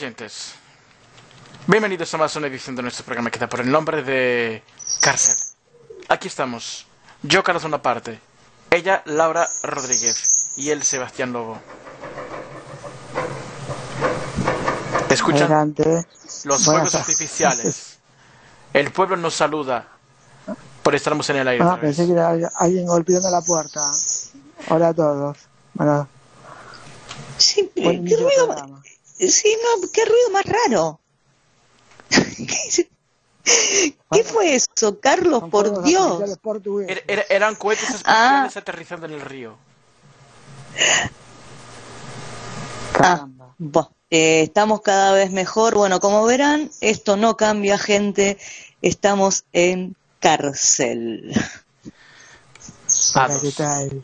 oyentes, bienvenidos a más una edición de nuestro programa que da por el nombre de Cárcel. Aquí estamos, yo Carlos Bonaparte, ella Laura Rodríguez y él Sebastián Lobo. Escuchan Adelante. los fuegos artificiales. El pueblo nos saluda por estarmos en el aire. Pensé que era alguien golpeando la puerta. Hola a todos. Bueno, Sí, qué ruido. Sí, no, qué ruido más raro. ¿Qué fue eso, Carlos? Por Dios. Eran cohetes espaciales aterrizando en el río. Estamos cada vez mejor. Bueno, como verán, esto no cambia, gente. Estamos en cárcel. Hola, ¿qué tal?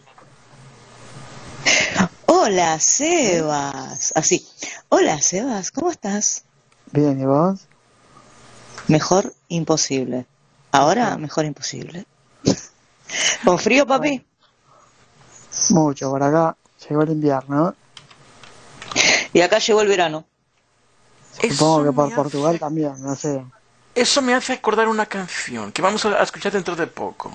Hola, Sebas. Así. Hola, Sebas, ¿cómo estás? Bien, ¿y vos? Mejor imposible. Ahora, mejor imposible. ¿Con frío, papi? Mucho, por acá llegó el invierno. Y acá llegó el verano. Supongo que por Portugal también, no sé. Eso me hace acordar una canción que vamos a escuchar dentro de poco.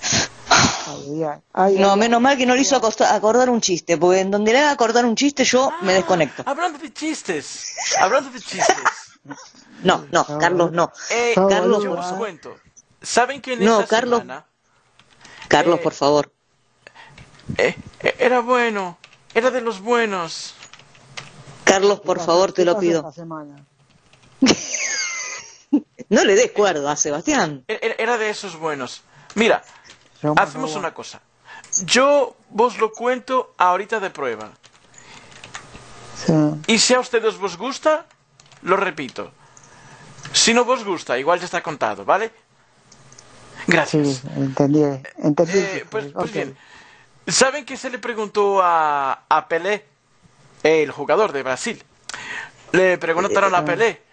No, menos mal que no le hizo acordar un chiste, porque en donde le haga acordar un chiste yo me desconecto. Hablando de chistes. No, Carlos, no. Carlos, yo os cuento. ¿Saben que en Carlos, semana... Carlos, por favor. Era bueno, era de los buenos. Carlos, por favor, te lo pido. No le des cuerda a Sebastián. Era de esos buenos. Mira, hacemos una cosa. Yo vos lo cuento ahorita de prueba. Sí. Y si a ustedes vos gusta, lo repito. Si no vos gusta, igual ya está contado, ¿vale? Gracias. Sí, entendí. Pues okay. bien. ¿Saben qué se le preguntó a Pelé, el jugador de Brasil? Le preguntaron a Pelé.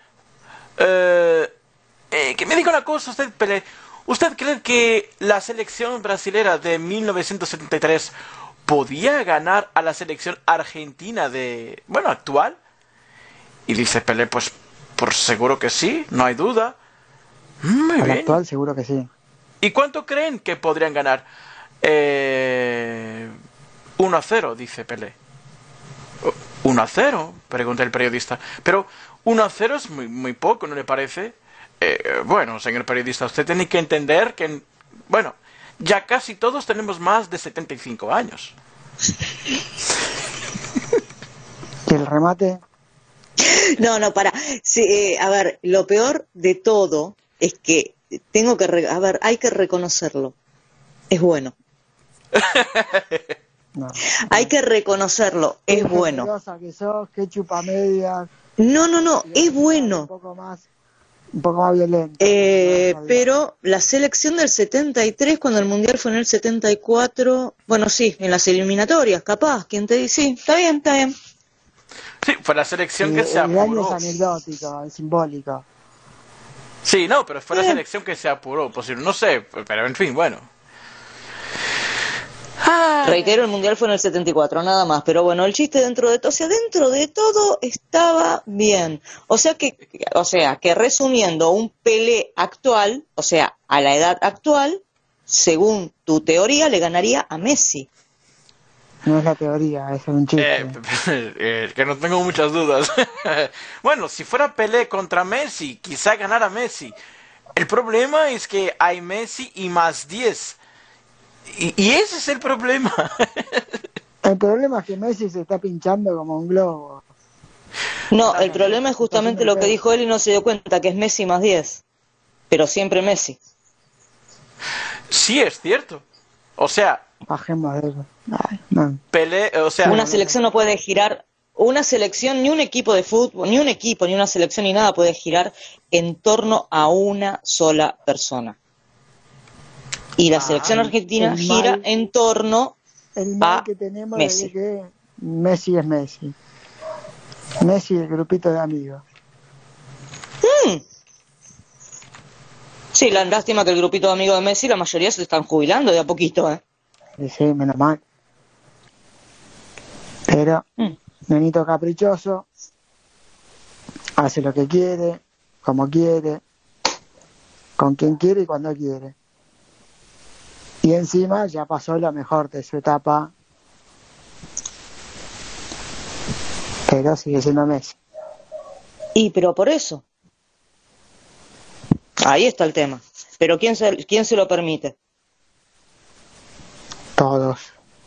Que me diga una cosa usted, Pelé. ¿Usted cree que la selección brasilera de 1973 podía ganar a la selección argentina actual? Y dice Pelé, pues por seguro que sí, no hay duda. Muy bien. Actual seguro que sí. ¿Y cuánto creen que podrían ganar? 1-0, dice Pelé. 1-0, pregunta el periodista. Pero 1-0 es muy poco, ¿no le parece? Bueno, señor periodista, usted tiene que entender que, bueno, ya casi todos tenemos más de 75 años. ¿Y el remate? No, para. Sí, a ver, lo peor de todo es que hay que reconocerlo. Es bueno. No. Hay que reconocerlo, es bueno. Que sos, que chupamedias. No, es bueno. Un poco más violento. Pero la selección del 73, cuando el Mundial fue en el 74, bueno, sí, en las eliminatorias, capaz, ¿quién te dice? Sí, está bien. Sí, fue la selección que se apuró. El año es anecdótico, es simbólico. Sí, no, pero fue la selección que se apuró, posible, no sé, pero en fin, bueno. Reitero, el Mundial fue en el 74, nada más, pero bueno, el chiste dentro de todo estaba bien. O sea que resumiendo, un Pelé actual, o sea, a la edad actual, según tu teoría, le ganaría a Messi. No es la teoría, es un chiste. Que no tengo muchas dudas. Bueno, si fuera Pelé contra Messi, quizá ganara Messi. El problema es que hay Messi y más 10. Y ese es el problema. El problema es que Messi se está pinchando como un globo. No, el problema es justamente lo que dijo él y no se dio cuenta, que es Messi más 10. Pero siempre Messi. Sí, es cierto. O sea... Bajemos de eso. Ay, no. Pelé, o sea... Una selección no puede girar... Una selección, ni un equipo de fútbol, ni una selección ni nada puede girar en torno a una sola persona. Y la selección argentina gira en torno a que tenemos Messi. Es que Messi es Messi. Messi el grupito de amigos. Sí, la lástima que el grupito de amigos de Messi, la mayoría se están jubilando de a poquito, ¿eh? Sí, menos mal. Pero, nenito caprichoso, Hace lo que quiere, como quiere, con quien quiere y cuando quiere. Y encima ya pasó lo mejor de su etapa, pero sigue siendo Messi. Y pero por eso. Ahí está el tema. Pero quién se lo permite? Todos.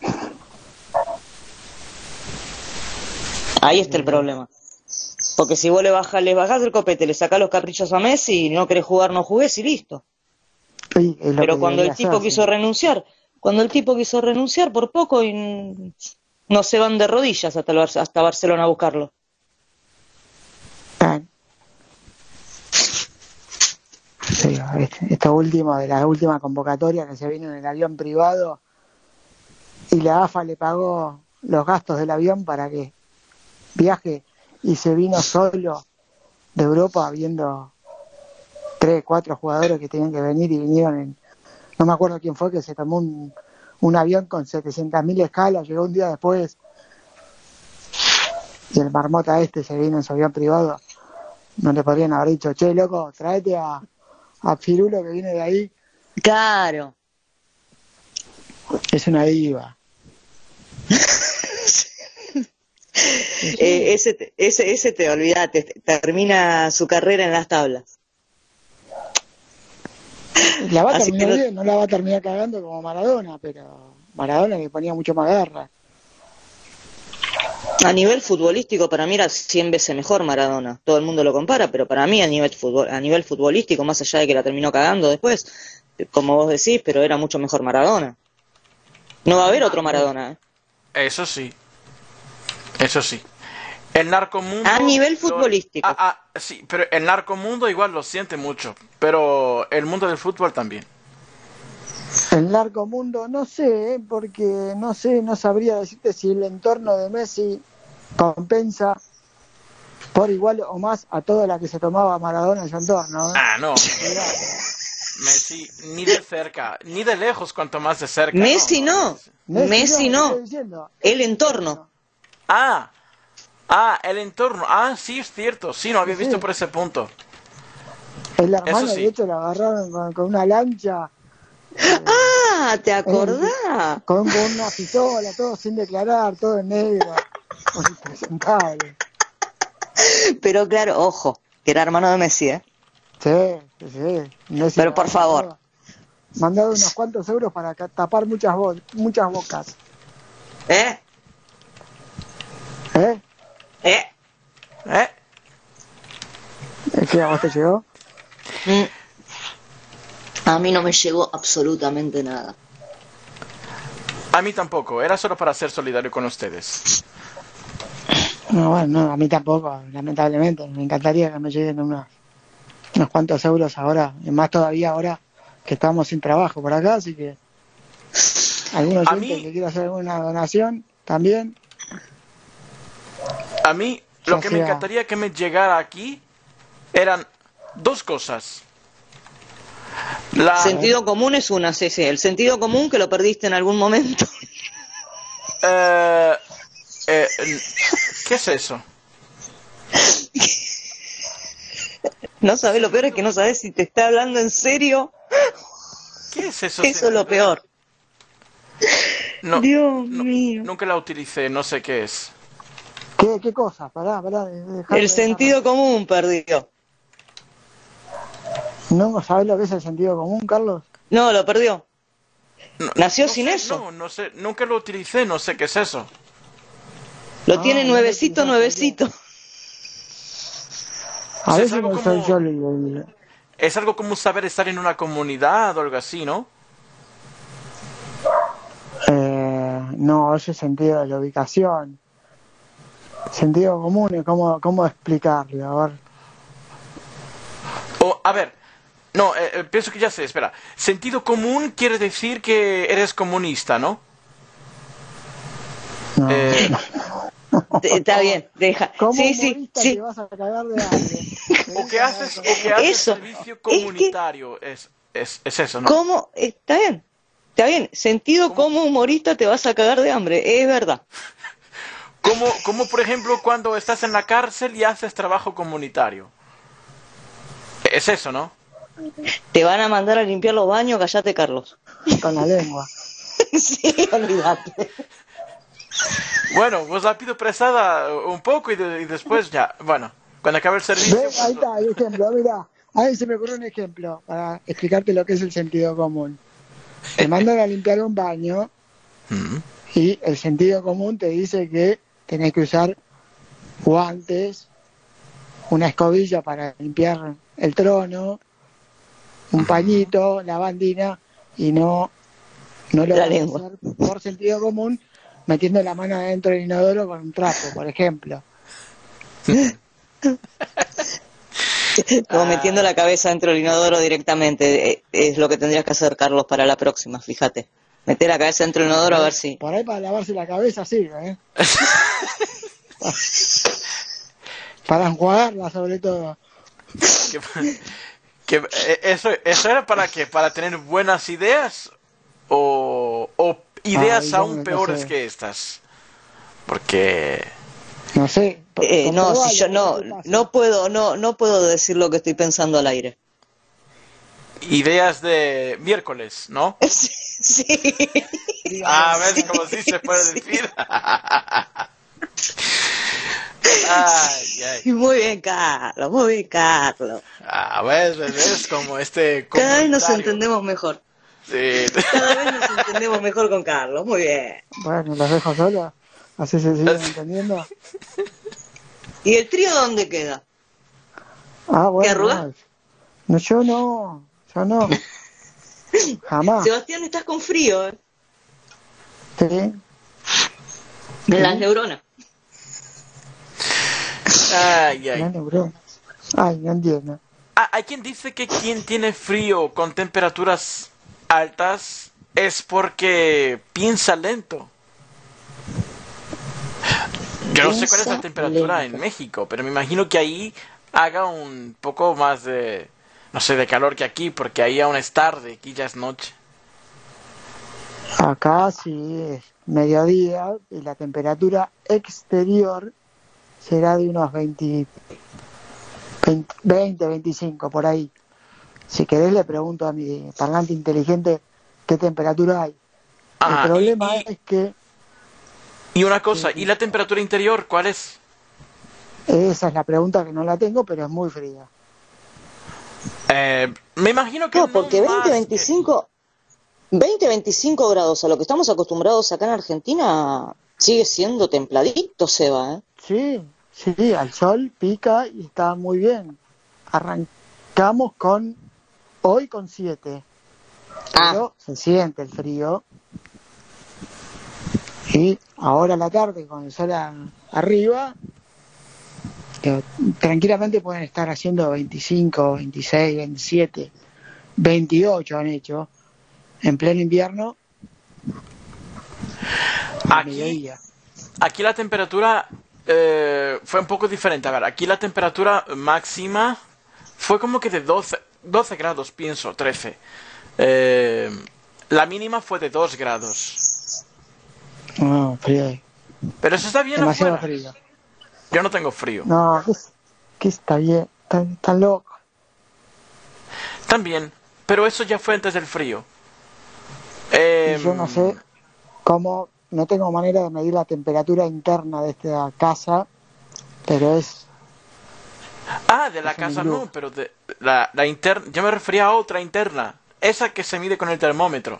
Ahí está el problema. Porque si vos le bajás el copete, le sacás los caprichos a Messi, no querés jugar, no jugués y listo. Sí, Pero cuando el tipo quiso renunciar, por poco y no se van de rodillas hasta Barcelona a buscarlo. Sí, esto último, de la última convocatoria que se vino en el avión privado y la AFA le pagó los gastos del avión para que viaje y se vino solo de Europa viendo 3, 4 jugadores que tenían que venir y vinieron no me acuerdo quién fue que se tomó un avión con 700.000 escalas, llegó un día después y el marmota se vino en su avión privado. No le podrían haber dicho, che, loco, tráete a Pirulo que viene de ahí. Claro. Es una diva. Ese te olvidate, termina su carrera en las tablas. La va a terminar bien, no la va a terminar cagando como Maradona, pero Maradona le ponía mucho más garra. A nivel futbolístico para mí era 100 veces mejor Maradona. Todo el mundo lo compara, pero para mí a nivel futbolístico, más allá de que la terminó cagando después, como vos decís, pero era mucho mejor Maradona. No va a haber otro Maradona. Eso sí. El narcomundo... A nivel futbolístico. Sí, pero el narcomundo igual lo siente mucho, pero el mundo del fútbol también. El narcomundo, no sé, porque no sabría decirte si el entorno de Messi compensa por igual o más a toda la que se tomaba Maradona en su entorno. No. Messi ni de cerca, ni de lejos, cuanto más de cerca. Messi no. El entorno. El entorno. Sí, es cierto. Sí, no había visto por ese punto. El hermano, de hecho, lo agarraron con una lancha. ¿Te acordás? Con una pistola, todo sin declarar, todo en negro. Impresentable. Pero claro, ojo, que era hermano de Messi, ¿eh? Sí. Messi, pero por favor. Mandado unos cuantos euros para tapar muchas bocas. ¿Eh? ¿Es que a vos te llegó? A mí no me llegó absolutamente nada. A mí tampoco, era solo para ser solidario con ustedes. No, a mí tampoco, lamentablemente. Me encantaría que me lleguen unos cuantos euros ahora, y más todavía ahora que estamos sin trabajo por acá, así que algunos oyentes que quiera hacer alguna donación también. A mí lo que me encantaría que me llegara aquí eran 2 cosas. Sentido común es una, sí. El sentido común que lo perdiste en algún momento. ¿Qué es eso? No sabes, lo peor es que no sabes si te está hablando en serio. ¿Qué es eso? Eso es lo peor. No, Dios mío. Nunca la utilicé, no sé qué es. ¿Qué cosa? Pará. El sentido común perdió. ¿No sabes lo que es el sentido común, Carlos? No, lo perdió. Nació sin eso. No sé, nunca lo utilicé, no sé qué es eso. Lo tiene nuevecito. A veces no soy yo Es algo como saber estar en una comunidad o algo así, ¿no? No, ese sentido de la ubicación. Sentido común, ¿cómo explicarlo? A ver, no, pienso que ya sé, espera. Sentido común quiere decir que eres comunista, ¿no? No. Está bien, deja. Sí. Te vas a cagar de hambre. O que haces eso, servicio comunitario, es eso, ¿no? ¿Cómo? Está bien. Sentido como humorista te vas a cagar de hambre, es verdad. como por ejemplo cuando estás en la cárcel y haces trabajo comunitario. Es eso, ¿no? Te van a mandar a limpiar los baños, callate, Carlos. Con la lengua. Sí, olvídate. Bueno, pues la pido prestada un poco y después ya, bueno, cuando acabe el servicio... ¿Ves? Ahí está el ejemplo, mira. Ahí se me ocurrió un ejemplo para explicarte lo que es el sentido común. Te mandan a limpiar un baño y el sentido común te dice que tenés que usar guantes, una escobilla para limpiar el trono, un pañito, lavandina, y no lo La vas a lengua. hacer por sentido común metiendo la mano adentro del inodoro con un trapo, por ejemplo. Como metiendo la cabeza dentro del inodoro directamente. Es lo que tendrías que hacer, Carlos, para la próxima, fíjate. Meter la cabeza dentro del inodoro a ver si... Por ahí para lavarse la cabeza sirve, ¿eh? Para enjuagarla sobre todo. ¿Eso era para qué? ¿Para tener buenas ideas? ¿O ideas yo aún no peores sé. que estas? Porque... No sé. no, si yo comprobalo, no puedo decir lo que estoy pensando al aire. Ideas de miércoles, ¿no? Sí. A ver cómo sí se puede decir. Ay, ay. Muy bien, Carlos, muy bien, Carlos. A ver, es como este Cada vez nos comentario. entendemos mejor. Sí. Cada vez nos entendemos mejor con Carlos, muy bien. Bueno, los dejo solos. Así se siguen entendiendo. ¿Y el trío dónde queda? Ah, bueno. arrugás? No, yo no. Jamás. Sebastián, estás con frío, ¿eh? Sí. En las neuronas. Ay, ay. La neurona. Ay, no entiendo. Hay quien dice que quien tiene frío con temperaturas altas es porque piensa lento. Yo no sé cuál es la Piensa temperatura lento. en México, pero me imagino que ahí haga un poco más de, no sé, de calor que aquí, porque ahí aún es tarde, aquí ya es noche. Acá sí es mediodía y la temperatura exterior será de unos 20, 25 por ahí. Si querés le pregunto a mi parlante inteligente qué temperatura hay. Ajá, El problema es que y una cosa, ¿y la temperatura interior cuál es? esa es la pregunta que no la tengo, pero es muy fría. Me imagino que No, porque más 20, 25 grados a lo que estamos acostumbrados acá en Argentina sigue siendo templadito, Seba, ¿eh? Sí, al sol pica y está muy bien. Arrancamos hoy con 7, pero se siente el frío. Y ahora a la tarde con el sol arriba, que tranquilamente pueden estar haciendo 25, 26, 27, 28 han hecho en pleno invierno. Aquí la temperatura fue un poco diferente. A ver, aquí la temperatura máxima fue como que de 12 grados, pienso, 13. La mínima fue de 2 grados. No, frío. Pero eso está bien Demasiado afuera. frío. Yo no tengo frío. No, que está bien, tan loco. También, pero eso ya fue antes del frío. Y yo no sé cómo, no tengo manera de medir la temperatura interna de esta casa, pero es... De la Es casa un no, look. pero de la interna. Yo me refería a otra interna. Esa que se mide con el termómetro.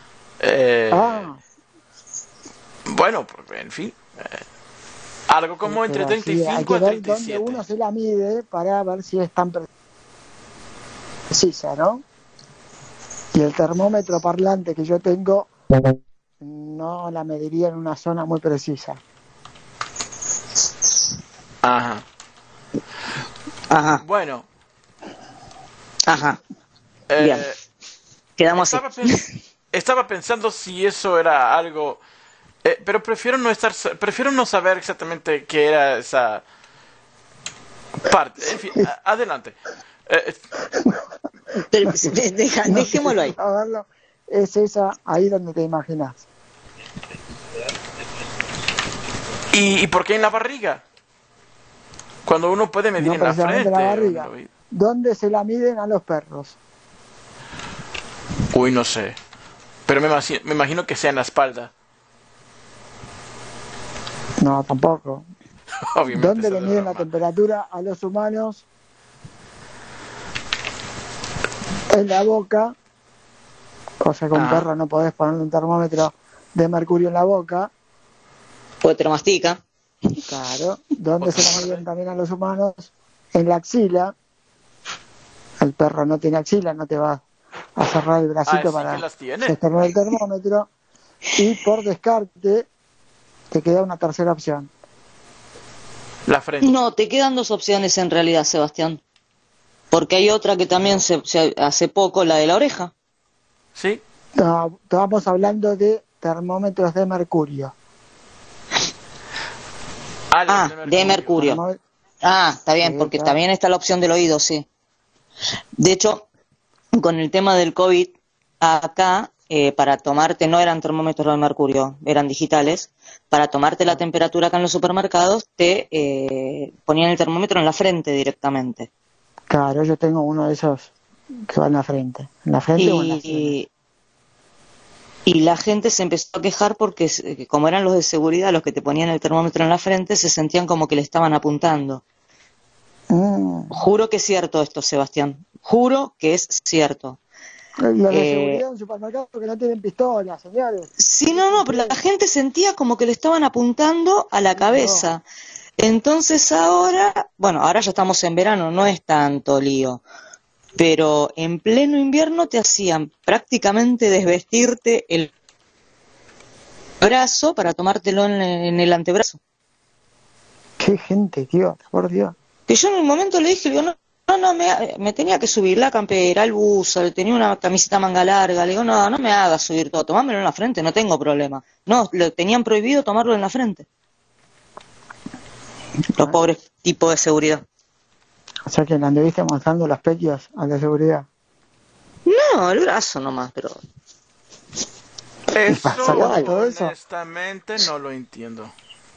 Bueno, pues, en fin. Algo como entre pero sí, 35 hay que a ver dónde 37. uno se la mide para ver si es tan precisa, ¿no? Y el termómetro parlante que yo tengo no la mediría en una zona muy precisa. Ajá. Ajá, Bueno. ajá. eh, Bien. Quedamos así. estaba pensando si eso era algo... pero prefiero no saber exactamente qué era esa parte. En fin, adelante. Pero, dejémoslo ahí. A verlo, es esa ahí donde te imaginas. ¿Y por qué en la barriga? Cuando uno puede medir No en la precisamente frente. la barriga. ¿Dónde se la miden a los perros? Uy, no sé. Pero me imagino que sea en la espalda. No, tampoco. Obviamente. ¿Dónde esa le es miden la broma. temperatura a los humanos? En la boca, cosa que un perro no podés poner un termómetro de mercurio en la boca. Pues te lo mastica. Claro. ¿Dónde se la miden también a los humanos? En la axila. El perro no tiene axila, no te va a cerrar el bracito Sí que para las tiene. sostener el termómetro. Y por descarte, te queda una tercera opción. La frente. No, te quedan dos opciones en realidad, Sebastián. Porque hay otra que también se hace poco, la de la oreja. ¿Sí? No, estamos hablando de termómetros de mercurio. De mercurio. Está bien, Sí, porque claro. también está la opción del oído, sí. De hecho, con el tema del COVID, acá, para tomarte, no eran termómetros de mercurio, eran digitales, para tomarte la temperatura acá en los supermercados, te ponían el termómetro en la frente directamente. Claro, yo tengo uno de esos que va en la frente. ¿En la frente o en la sien? Y la gente se empezó a quejar porque, como eran los de seguridad los que te ponían el termómetro en la frente, se sentían como que le estaban apuntando. Juro que es cierto esto, Sebastián. Juro que es cierto. Los de seguridad en un supermercado que no tienen pistola, señores. Sí, no, pero la gente sentía como que le estaban apuntando a la cabeza. Entonces ahora, bueno, ahora ya estamos en verano, no es tanto lío. Pero en pleno invierno te hacían prácticamente desvestirte el brazo para tomártelo en el antebrazo. Qué gente, tío, por Dios. Que yo en un momento le dije, le digo, me tenía que subir la campera, el buzo, tenía una camiseta manga larga, le digo, no me hagas subir todo, tomámelo en la frente, no tengo problema. No, le tenían prohibido tomarlo en la frente. Los pobres tipos de seguridad. O sea que le anduviste mostrando los pechos a la seguridad. No, el brazo nomás, pero... Eso, todo eso? honestamente, no lo entiendo.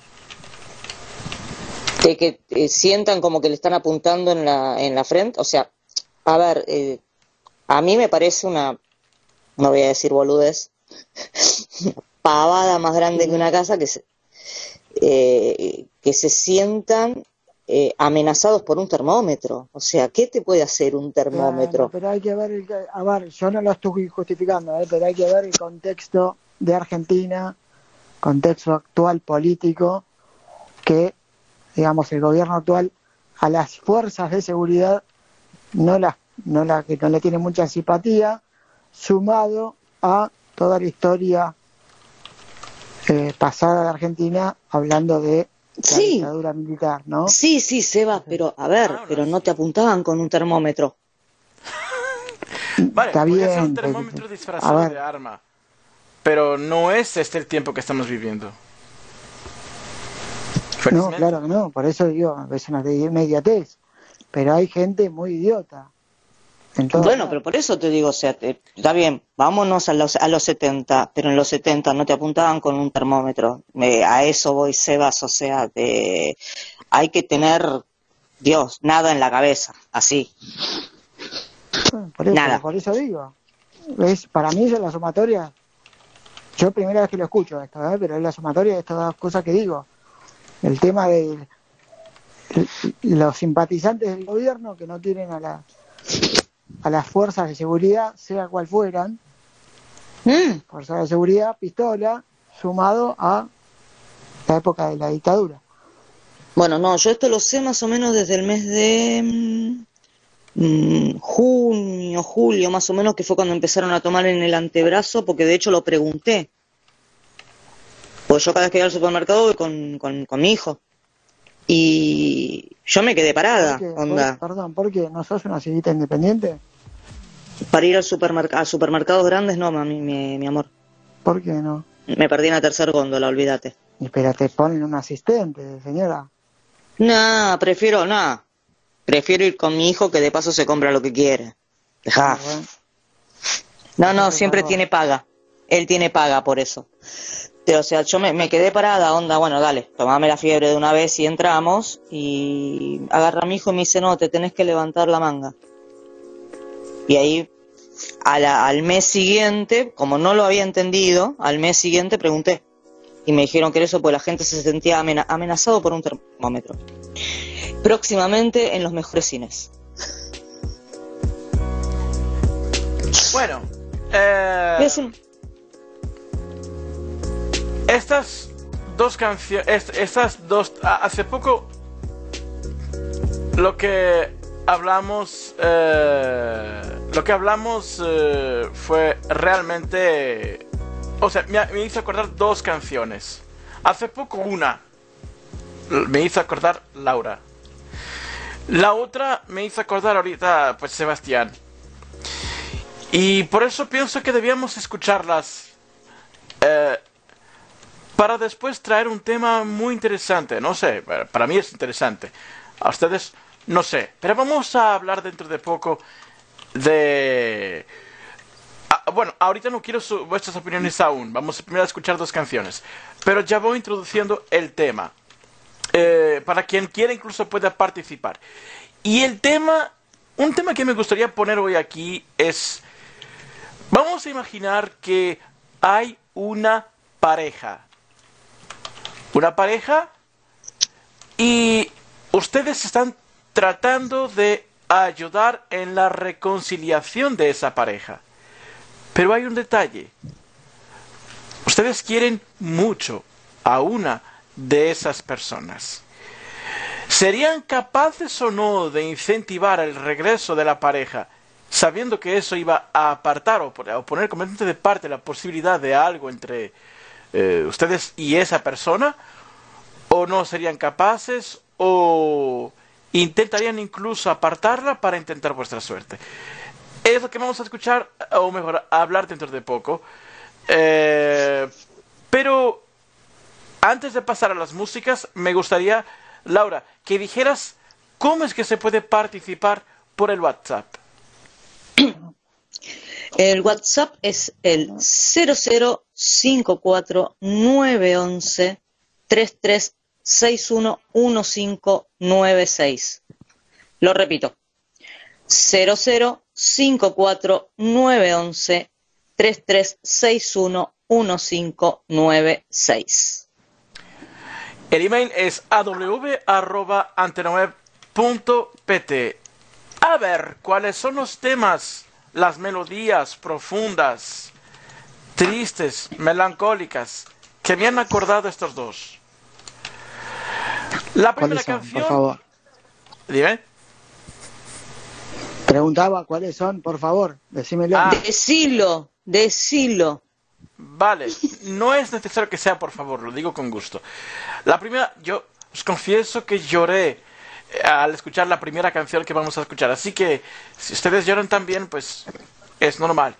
De que sientan como que le están apuntando en la frente, o sea, a ver, a mí me parece no voy a decir boludez, una pavada más grande que una casa que se sientan amenazados por un termómetro. O sea, ¿qué te puede hacer un termómetro? Bueno, pero hay que ver, yo no lo estoy justificando, pero hay que ver el contexto de Argentina, contexto actual político, que, digamos, el gobierno actual a las fuerzas de seguridad no le tiene mucha simpatía, sumado a toda la historia pasada de Argentina, hablando de la dictadura militar, ¿no? Sí, Seba, pero a ver, pero no te apuntaban con un termómetro. Vale, Está podría ser bien, un termómetro disfrazado de arma. Pero no es este el tiempo que estamos viviendo. No, claro que no, por eso digo, es una idiotez. Pero hay gente muy idiota. Bueno, pero por eso te digo, o sea, está bien, vámonos a los 70, pero en los 70 no te apuntaban con un termómetro. A eso voy, Sebas, o sea, hay que tener, Dios, nada en la cabeza, así. Nada. Por eso digo, para mí es la sumatoria. Yo primera vez que lo escucho esto, pero es la sumatoria de estas dos cosas que digo. El tema de los simpatizantes del gobierno que no tienen a las fuerzas de seguridad, sea cual fueran, fuerzas de seguridad, pistola, sumado a la época de la dictadura. Bueno, no, yo esto lo sé más o menos desde el mes de junio, julio, más o menos, que fue cuando empezaron a tomar en el antebrazo, porque de hecho lo pregunté. Pues yo cada vez que iba al supermercado voy con mi hijo. Y yo me quedé parada, Perdón, ¿por qué? ¿No sos una civita independiente? Para ir a supermercados grandes, no, mi amor. ¿Por qué no? Me perdí en la tercera góndola, olvídate. Pero te ponen un asistente, señora. Prefiero ir con mi hijo, que de paso se compra lo que quiere. Dejá. No, siempre tiene paga. Él tiene paga por eso. O sea, yo me quedé parada, onda, bueno, dale, tomame la fiebre de una vez y entramos. Y agarra a mi hijo y me dice, no, te tenés que levantar la manga. Y ahí, al mes siguiente, como no lo había entendido, al mes siguiente pregunté. Y me dijeron que era eso, pues la gente se sentía amenazado por un termómetro. Próximamente en los mejores cines. Bueno, estas dos canciones, hace poco lo que hablamos fue realmente, o sea, me hizo acordar dos canciones. Hace poco una me hizo acordar Laura. La otra me hizo acordar ahorita, pues, Sebastián. Y por eso pienso que debíamos escucharlas para después traer un tema muy interesante. No sé, para mí es interesante. A ustedes, no sé. Pero vamos a hablar dentro de poco de... bueno, ahorita no quiero vuestras opiniones aún. Vamos primero a escuchar dos canciones. Pero ya voy introduciendo el tema. Para quien quiera incluso pueda participar. Y el tema, un tema que me gustaría poner hoy aquí es... Vamos a imaginar que hay una pareja. Una pareja y ustedes están tratando de ayudar en la reconciliación de esa pareja. Pero hay un detalle. Ustedes quieren mucho a una de esas personas. ¿Serían capaces o no de incentivar el regreso de la pareja, sabiendo que eso iba a apartar o poner completamente de parte la posibilidad de algo entre ustedes y esa persona? ¿O no serían capaces o intentarían incluso apartarla para intentar vuestra suerte? Es lo que vamos a escuchar, o mejor, a hablar dentro de poco. Pero antes de pasar a las músicas, me gustaría, Laura, que dijeras cómo es que se puede participar por el WhatsApp. El WhatsApp es el 0054-911-3361-1596. Lo repito, 0054-911-3361-1596. El email es aw@antenaweb.pt. A ver, ¿cuáles son los temas, las melodías profundas, tristes, melancólicas, que me han acordado estos dos? La primera canción... Por favor. Dime. Preguntaba cuáles son, por favor, decímelo. Decilo. Vale, no es necesario que sea por favor, lo digo con gusto. La primera, yo os confieso que lloré al escuchar la primera canción que vamos a escuchar, así que si ustedes lloran también, pues es normal.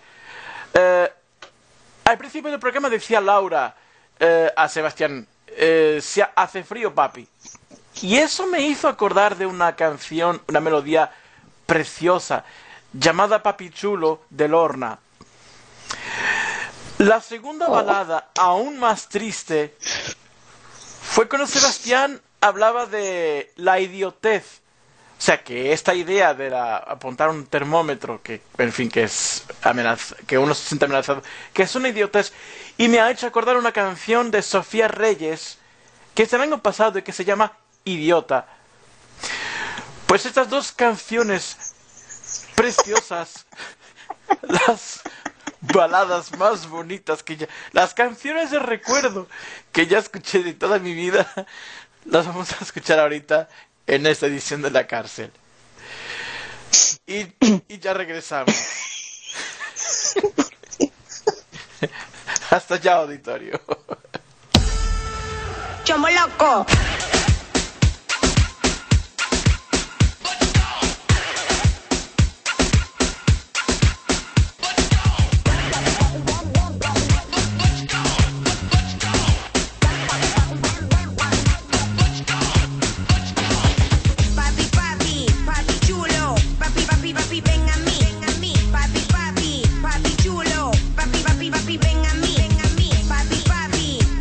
Al principio del programa decía Laura a Sebastián, si hace frío, papi. Y eso me hizo acordar de una canción, una melodía preciosa, llamada Papi Chulo, de Lorna. La segunda balada, aún más triste, fue cuando Sebastián hablaba de la idiotez. O sea, que esta idea de apuntar un termómetro, que en fin, que es que uno se siente amenazado, que es una idiotez. Y me ha hecho acordar una canción de Sofía Reyes, que es del año pasado y que se llama Idiota. Pues estas dos canciones preciosas, las baladas más bonitas las canciones de recuerdo que ya escuché de toda mi vida, las vamos a escuchar ahorita en esta edición de La Cárcel. Y ya regresamos. Hasta ya, auditorio. ¡Chomo loco! Papi,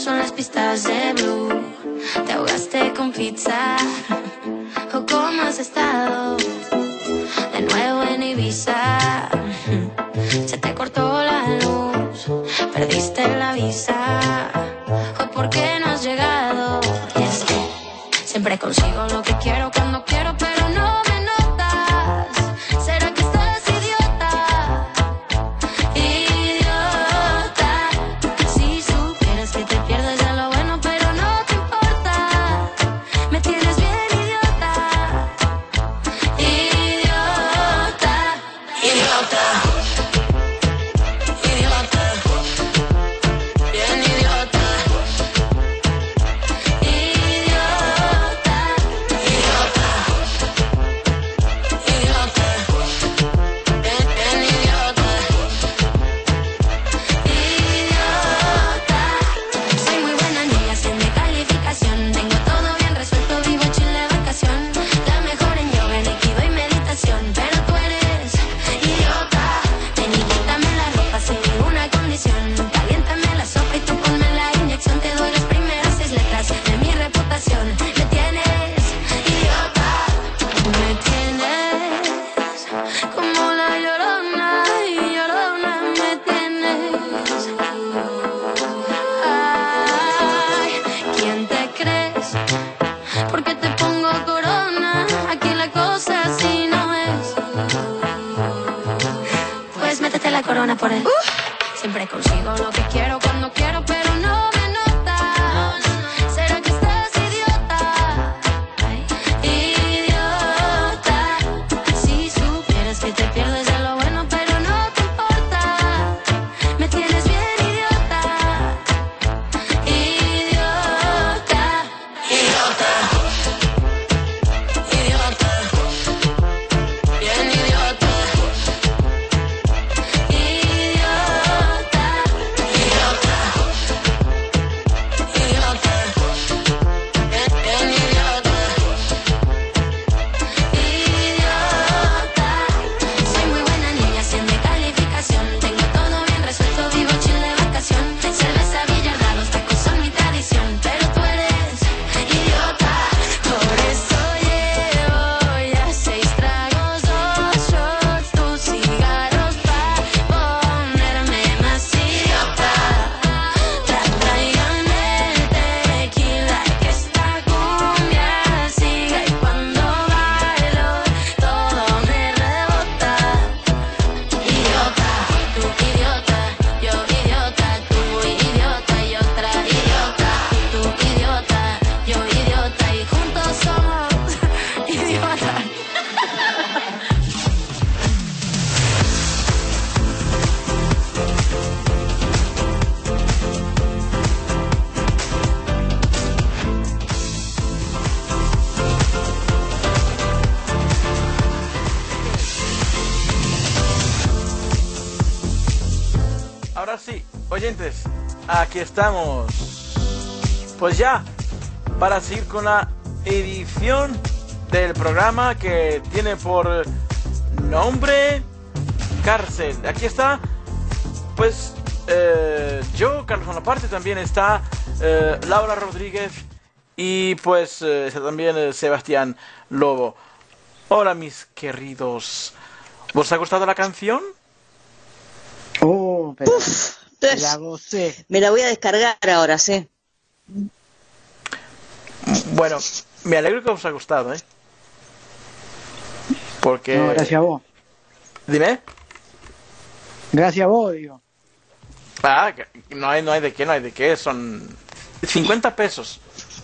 son las pistas de Blue. Te ahogaste con pizza. ¿O cómo has estado? De nuevo en Ibiza. Se te cortó la luz. Perdiste la visa. ¿O por qué no has llegado? Y es que siempre consigo lo que quiero cuando quiero, pero no me notas. ¿Será que estás idiota? Idiota. Si supieras que te pierdes de lo bueno, pero no te importa. Me tienes bien idiota. Idiota. Idiota. Idiota. Bien idiota. Idiota. Idiota. Idiota. Bien idiota. Idiota. Soy muy buena niña, sin de calificación. Tengo todo bien resuelto, vivo chill de vacación. La mejor en yoga, en aikido y meditación. Pero tú eres idiota. Ven y quítame la ropa sin ninguna condición. Caliéntame la sopa y tú ponme la inyección. Te doy las primeras 6 letras de mi reputación. Me tienes idiota. Me tienes como la llorona y llorona me tienes. Ay, ¿quién te crees? ¿Por qué te pongo corona? Aquí la cosa así no es. Pues métete la corona por él. Siempre consigo lo que quiero cuando quiero, pero no me notas. ¿Será que estás idiota? Idiota. Si supieras que te pierdes de lo bueno, pero no te importa. Me tienes bien idiota. Idiota. Idiota. Idiota. Bien idiota. Idiota. Idiota. Idiota. Bien idiota. Idiota. Soy muy buena niña, 100 de calificación. Tengo todo bien resuelto, vivo chill de vacación. Cerveza, billarda, los tacos son mi tradición. Pero tú eres idiota. Por eso llevo ya 6 tragos, 2 shots, tus cigarros pa' ponerme más idiota. Tráigame el tequila, que esta cumbia siga. Y cuando bailo todo me rebota. Idiota, tú idiota, yo idiota, tú idiota y otra idiota. Tú idiota, yo idiota y juntos somos idiota. Ahora sí, oyentes, aquí estamos. Pues ya, para seguir con la edición del programa que tiene por nombre Cárcel. Aquí está, pues, yo, Carlos Bonaparte, también está Laura Rodríguez y pues está también Sebastián Lobo. Hola, mis queridos. ¿Os ha gustado la canción? Oh, pero Entonces, la gocé. me la voy a descargar ahora, sí. Bueno, me alegro que os haya gustado, ¿eh? Porque... No, gracias a vos. Dime. Gracias a vos, digo. Ah, no hay de qué, no hay de qué. Son 50 pesos.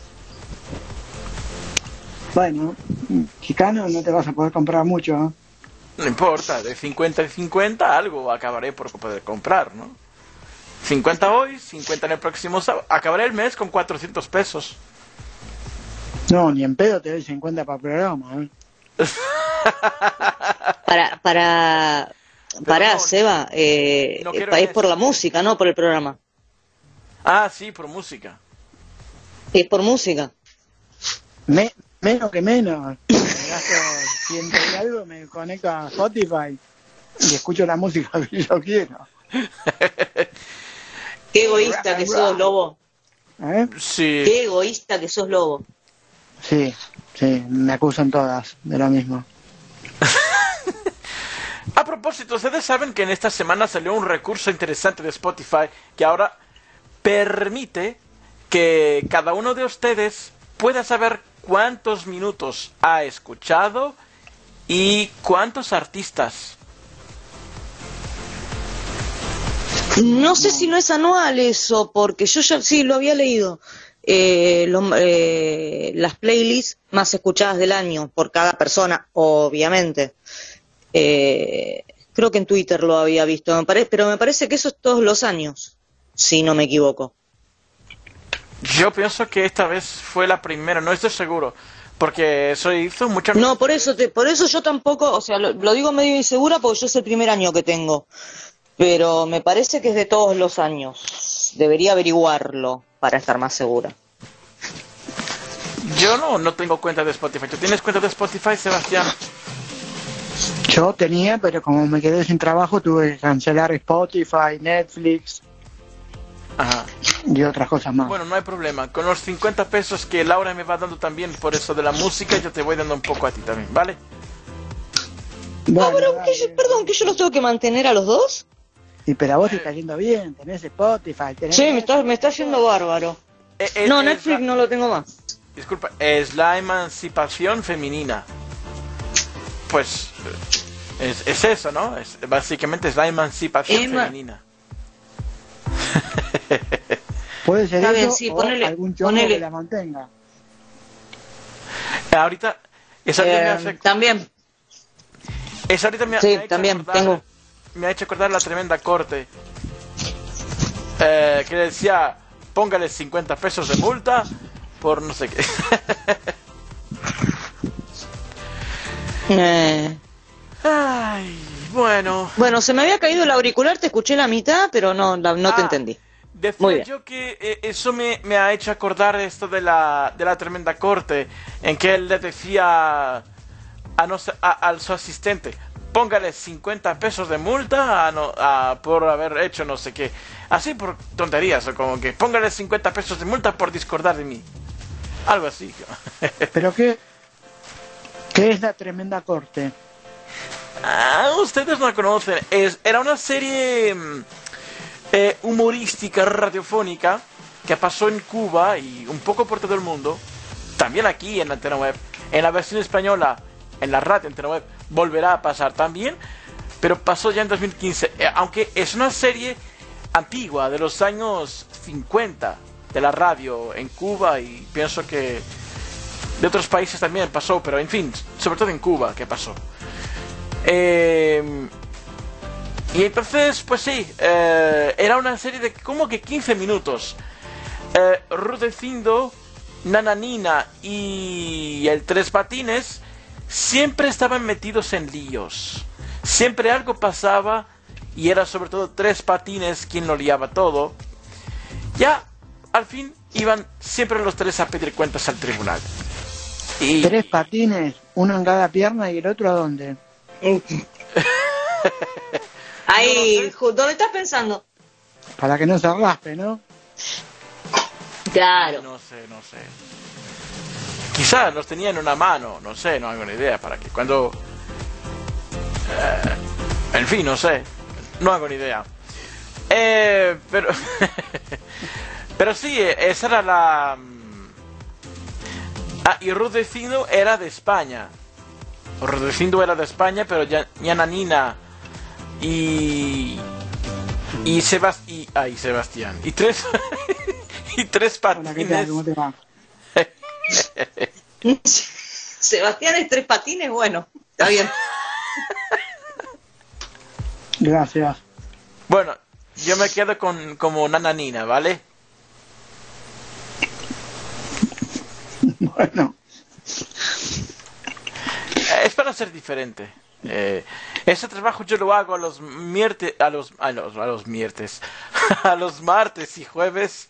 Bueno, chicano, no te vas a poder comprar mucho, ¿no? No importa, de 50 en 50 algo acabaré por poder comprar, ¿no? 50 hoy, 50 en el próximo sábado. Acabaré el mes con 400 pesos. No, ni en pedo te doy 50 para el programa, ¿eh? Para no, Seba, no quiero es eso. por la música, no por el programa. Ah, sí, por música. Es por música. Menos que menos. Me gasto 100 y algo, me conecto a Spotify y escucho la música que yo quiero. Qué egoísta que sos, Lobo. ¿Eh? Sí. Qué egoísta que sos, Lobo. Sí, me acusan todas de lo mismo. A propósito, ustedes saben que en esta semana salió un recurso interesante de Spotify que ahora permite que cada uno de ustedes pueda saber cuántos minutos ha escuchado y cuántos artistas. No sé si no es anual eso, porque yo ya sí lo había leído. Las playlists más escuchadas del año por cada persona, obviamente. Creo que en Twitter lo había visto, pero me parece que eso es todos los años, si no me equivoco. Yo pienso que esta vez fue la primera, no estoy seguro, porque eso hizo mucha... No, por eso yo tampoco, o sea, lo digo medio insegura porque yo es el primer año que tengo, pero me parece que es de todos los años. Debería averiguarlo para estar más segura. Yo no tengo cuenta de Spotify. ¿Tú tienes cuenta de Spotify, Sebastián? Yo tenía, pero como me quedé sin trabajo tuve que cancelar Spotify, Netflix Ajá. y otras cosas más. Bueno, no hay problema. Con los 50 pesos que Laura me va dando también por eso de la música, yo te voy dando un poco a ti también, ¿vale? Bueno, pero dale. perdón, que yo los tengo que mantener a los dos. Y pero a vos te está yendo bien, tenés Spotify, tenés... Sí, me está yendo bárbaro. No, Netflix no lo tengo más. Disculpa, es la emancipación femenina. Pues es eso, ¿no? Básicamente es la emancipación femenina. Puede ser Está eso bien, sí, o ponele- algún chongo ponele. que la mantenga. Ahorita, esa me hace... También, Esa ahorita me sí, ha hecho también, acordar, tengo. me ha hecho acordar la tremenda corte. Que le decía, póngale 50 pesos de multa por no sé qué. Ay, bueno. Bueno, se me había caído el auricular, te escuché la mitad, pero no te entendí. Decía Muy bien. yo que eso me ha hecho acordar esto de la tremenda corte, en que él le decía a su asistente, póngale 50 pesos de multa por haber hecho no sé qué. Así por tonterías, o como que póngale 50 pesos de multa por discordar de mí. Algo así. ¿Pero qué es la tremenda corte? Ustedes no la conocen. Era una serie humorística radiofónica que pasó en Cuba y un poco por todo el mundo. También aquí en Antena Web. En la versión española, en la radio Antena Web, volverá a pasar también. Pero pasó ya en 2015. Aunque es una serie antigua, de los años 50, de la radio en Cuba, y pienso que de otros países también pasó, pero en fin, sobre todo en Cuba que pasó. Y entonces, pues sí, era una serie de como que 15 minutos. Rudecindo, Nananina y el Tres Patines siempre estaban metidos en líos. Siempre algo pasaba y era sobre todo Tres Patines quien lo liaba todo. Ya, al fin, iban siempre los tres a pedir cuentas al tribunal. Y... 3 patines, uno en cada pierna y el otro ¿a dónde? Ahí, ¿dónde estás pensando? Para que no se raspe, ¿no? Claro. No sé. Quizás los tenía en una mano, no sé, no hago ni idea. Para que cuando... en fin, no sé. No hago ni idea. Pero... pero sí, esa era la... y Rudecindo era de España. Rudecindo era de España, pero ya Nananina y Sebastián. Y tres... y Tres Hola, ¿qué tal? Patines. ¿Cómo te va? Sebastián es Tres Patines, bueno, está bien. Gracias. Bueno, yo me quedo como Nananina, ¿vale? Bueno, Es para ser diferente. Ese trabajo yo lo hago a los martes y jueves.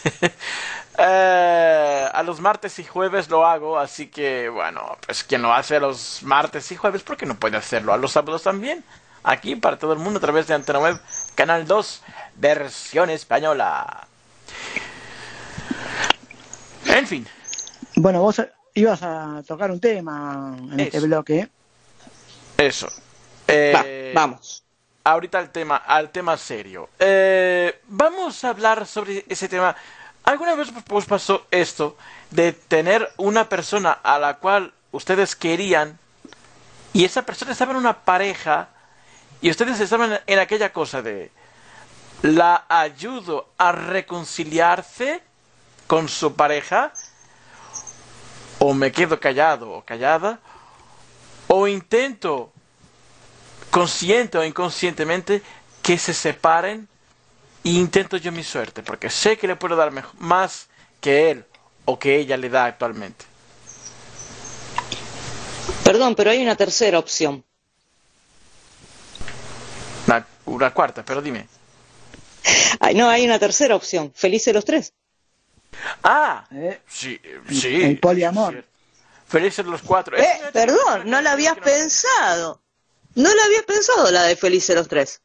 A los martes y jueves lo hago, así que bueno, pues quien lo hace a los martes y jueves, ¿por qué no puede hacerlo a los sábados también? Aquí para todo el mundo a través de Antena Web, Canal 2, versión española. En fin, Bueno, vos ibas a tocar un tema en este Eso. bloque. eso. Vamos. Ahorita al tema serio. Vamos a hablar sobre ese tema. ¿Alguna vez os pasó esto de tener una persona a la cual ustedes querían y esa persona estaba en una pareja y ustedes estaban en aquella cosa de la ayudo a reconciliarse con su pareja o me quedo callado o callada o intento consciente o inconscientemente que se separen e intento yo mi suerte porque sé que le puedo dar más que él o que ella le da actualmente? Perdón, pero hay una tercera opción. Una cuarta, pero dime. Ay, no, hay una tercera opción. Felices los tres. Ah, ¿Eh? sí, El sí. poliamor. Sí. Felices los cuatro. Perdón, no la habías pensado. No la habías pensado la de Felices los tres.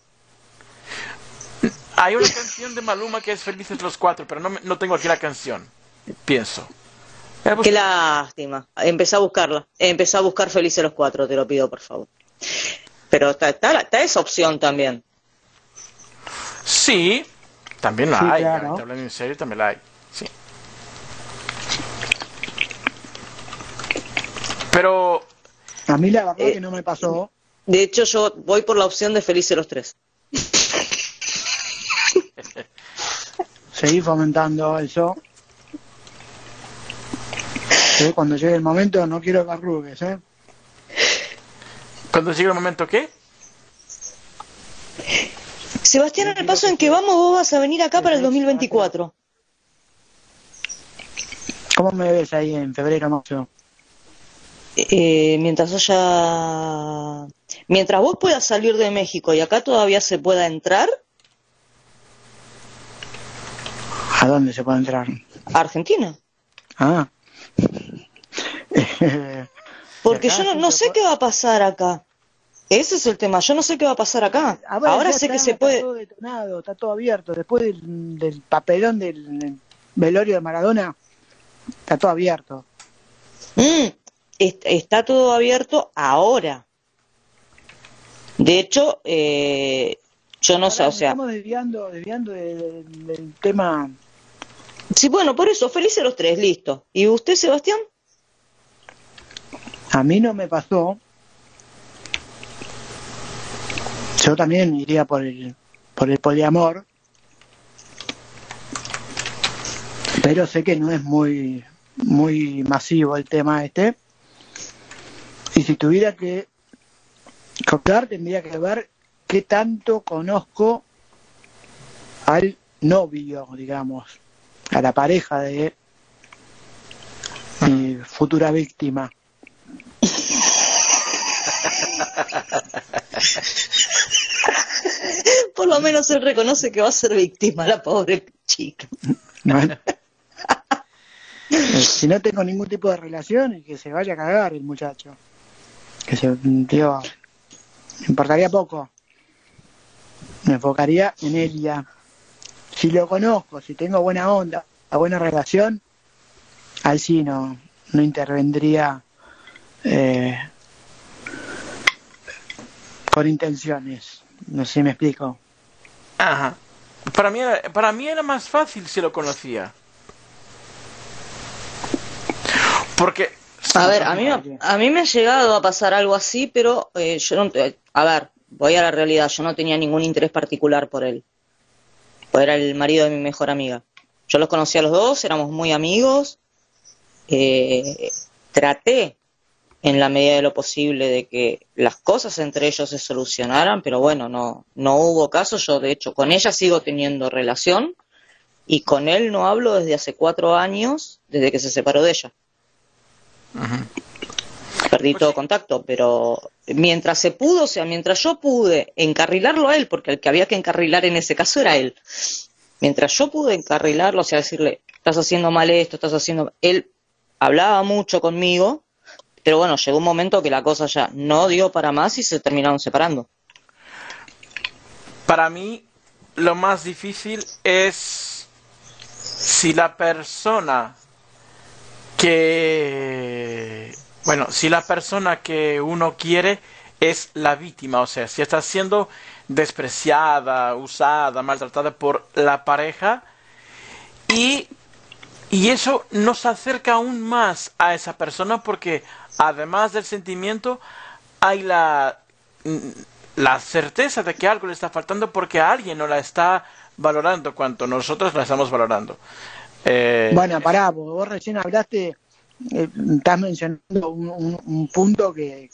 Hay una canción de Maluma que es Felices los cuatro, pero no tengo aquí la canción. Pienso. Qué lástima. Empecé a buscarla. Empecé a buscar Felices los cuatro, te lo pido, por favor. Pero está esa opción también. Sí, también la Sí, hay. claro. Ahorita hablando en serio, también la hay. Sí. Pero A mí la verdad que no me pasó. De hecho, yo voy por la opción de Felices los tres. Seguí fomentando eso. Cuando llegue el momento no quiero que arrugues, ¿eh? cuando llegue el momento, ¿qué? Sebastián, en el paso en que vamos, vos vas a venir acá para el 2024. ¿Cómo me ves ahí en febrero, marzo? Mientras vos puedas salir de México y acá todavía se pueda entrar, ¿A dónde se puede entrar? a Argentina. Ah. Porque acá yo no sí sé qué va a pasar acá. Ese es el tema, yo no sé qué va a pasar acá. A ver, Ahora ya sé que está, se está puede... todo detonado, está todo abierto. Después del papelón del velorio de Maradona, está todo abierto. Está todo abierto ahora. De hecho, yo no sé, Ahora o sea... estamos desviando del tema. Sí, bueno, por eso, felices los tres, listo. ¿Y usted, Sebastián? A mí no me pasó. Yo también iría por el poliamor, pero sé que no es muy masivo el tema este. Y si tuviera que optar, tendría que ver qué tanto conozco al novio, digamos, a la pareja de mi futura víctima. Por lo menos él reconoce que va a ser víctima, la pobre chica. Bueno. Si no tengo ningún tipo de relación, que se vaya a cagar el muchacho. Digo, me importaría poco. Me enfocaría en él ya. Si lo conozco, si tengo buena onda, buena relación, ahí sí no intervendría con intenciones. No sé si me explico. Ajá. Para mí era más fácil si lo conocía. Porque... A ver, a mí me ha llegado a pasar algo así, pero yo no... A ver, voy a la realidad, yo no tenía ningún interés particular por él. Pues era el marido de mi mejor amiga. Yo los conocí a los dos, éramos muy amigos. Traté, en la medida de lo posible, de que las cosas entre ellos se solucionaran, pero bueno, no hubo caso. Yo, de hecho, con ella sigo teniendo relación y con él no hablo desde hace 4 años, desde que se separó de ella. Perdí todo contacto, pero mientras se pudo, o sea, mientras yo pude encarrilarlo a él, porque el que había que encarrilar en ese caso era él, mientras yo pude encarrilarlo, o sea, decirle, estás haciendo mal esto, estás haciendo... Él hablaba mucho conmigo, pero bueno, llegó un momento que la cosa ya no dio para más y se terminaron separando. Para mí, lo más difícil es si la persona que, bueno, si la persona que uno quiere es la víctima, o sea, si está siendo despreciada, usada, maltratada por la pareja, y, y eso nos acerca aún más a esa persona porque además del sentimiento hay la certeza de que algo le está faltando porque alguien no la está valorando cuanto nosotros la estamos valorando. Bueno, pará, porque vos recién hablaste, estás mencionando un punto que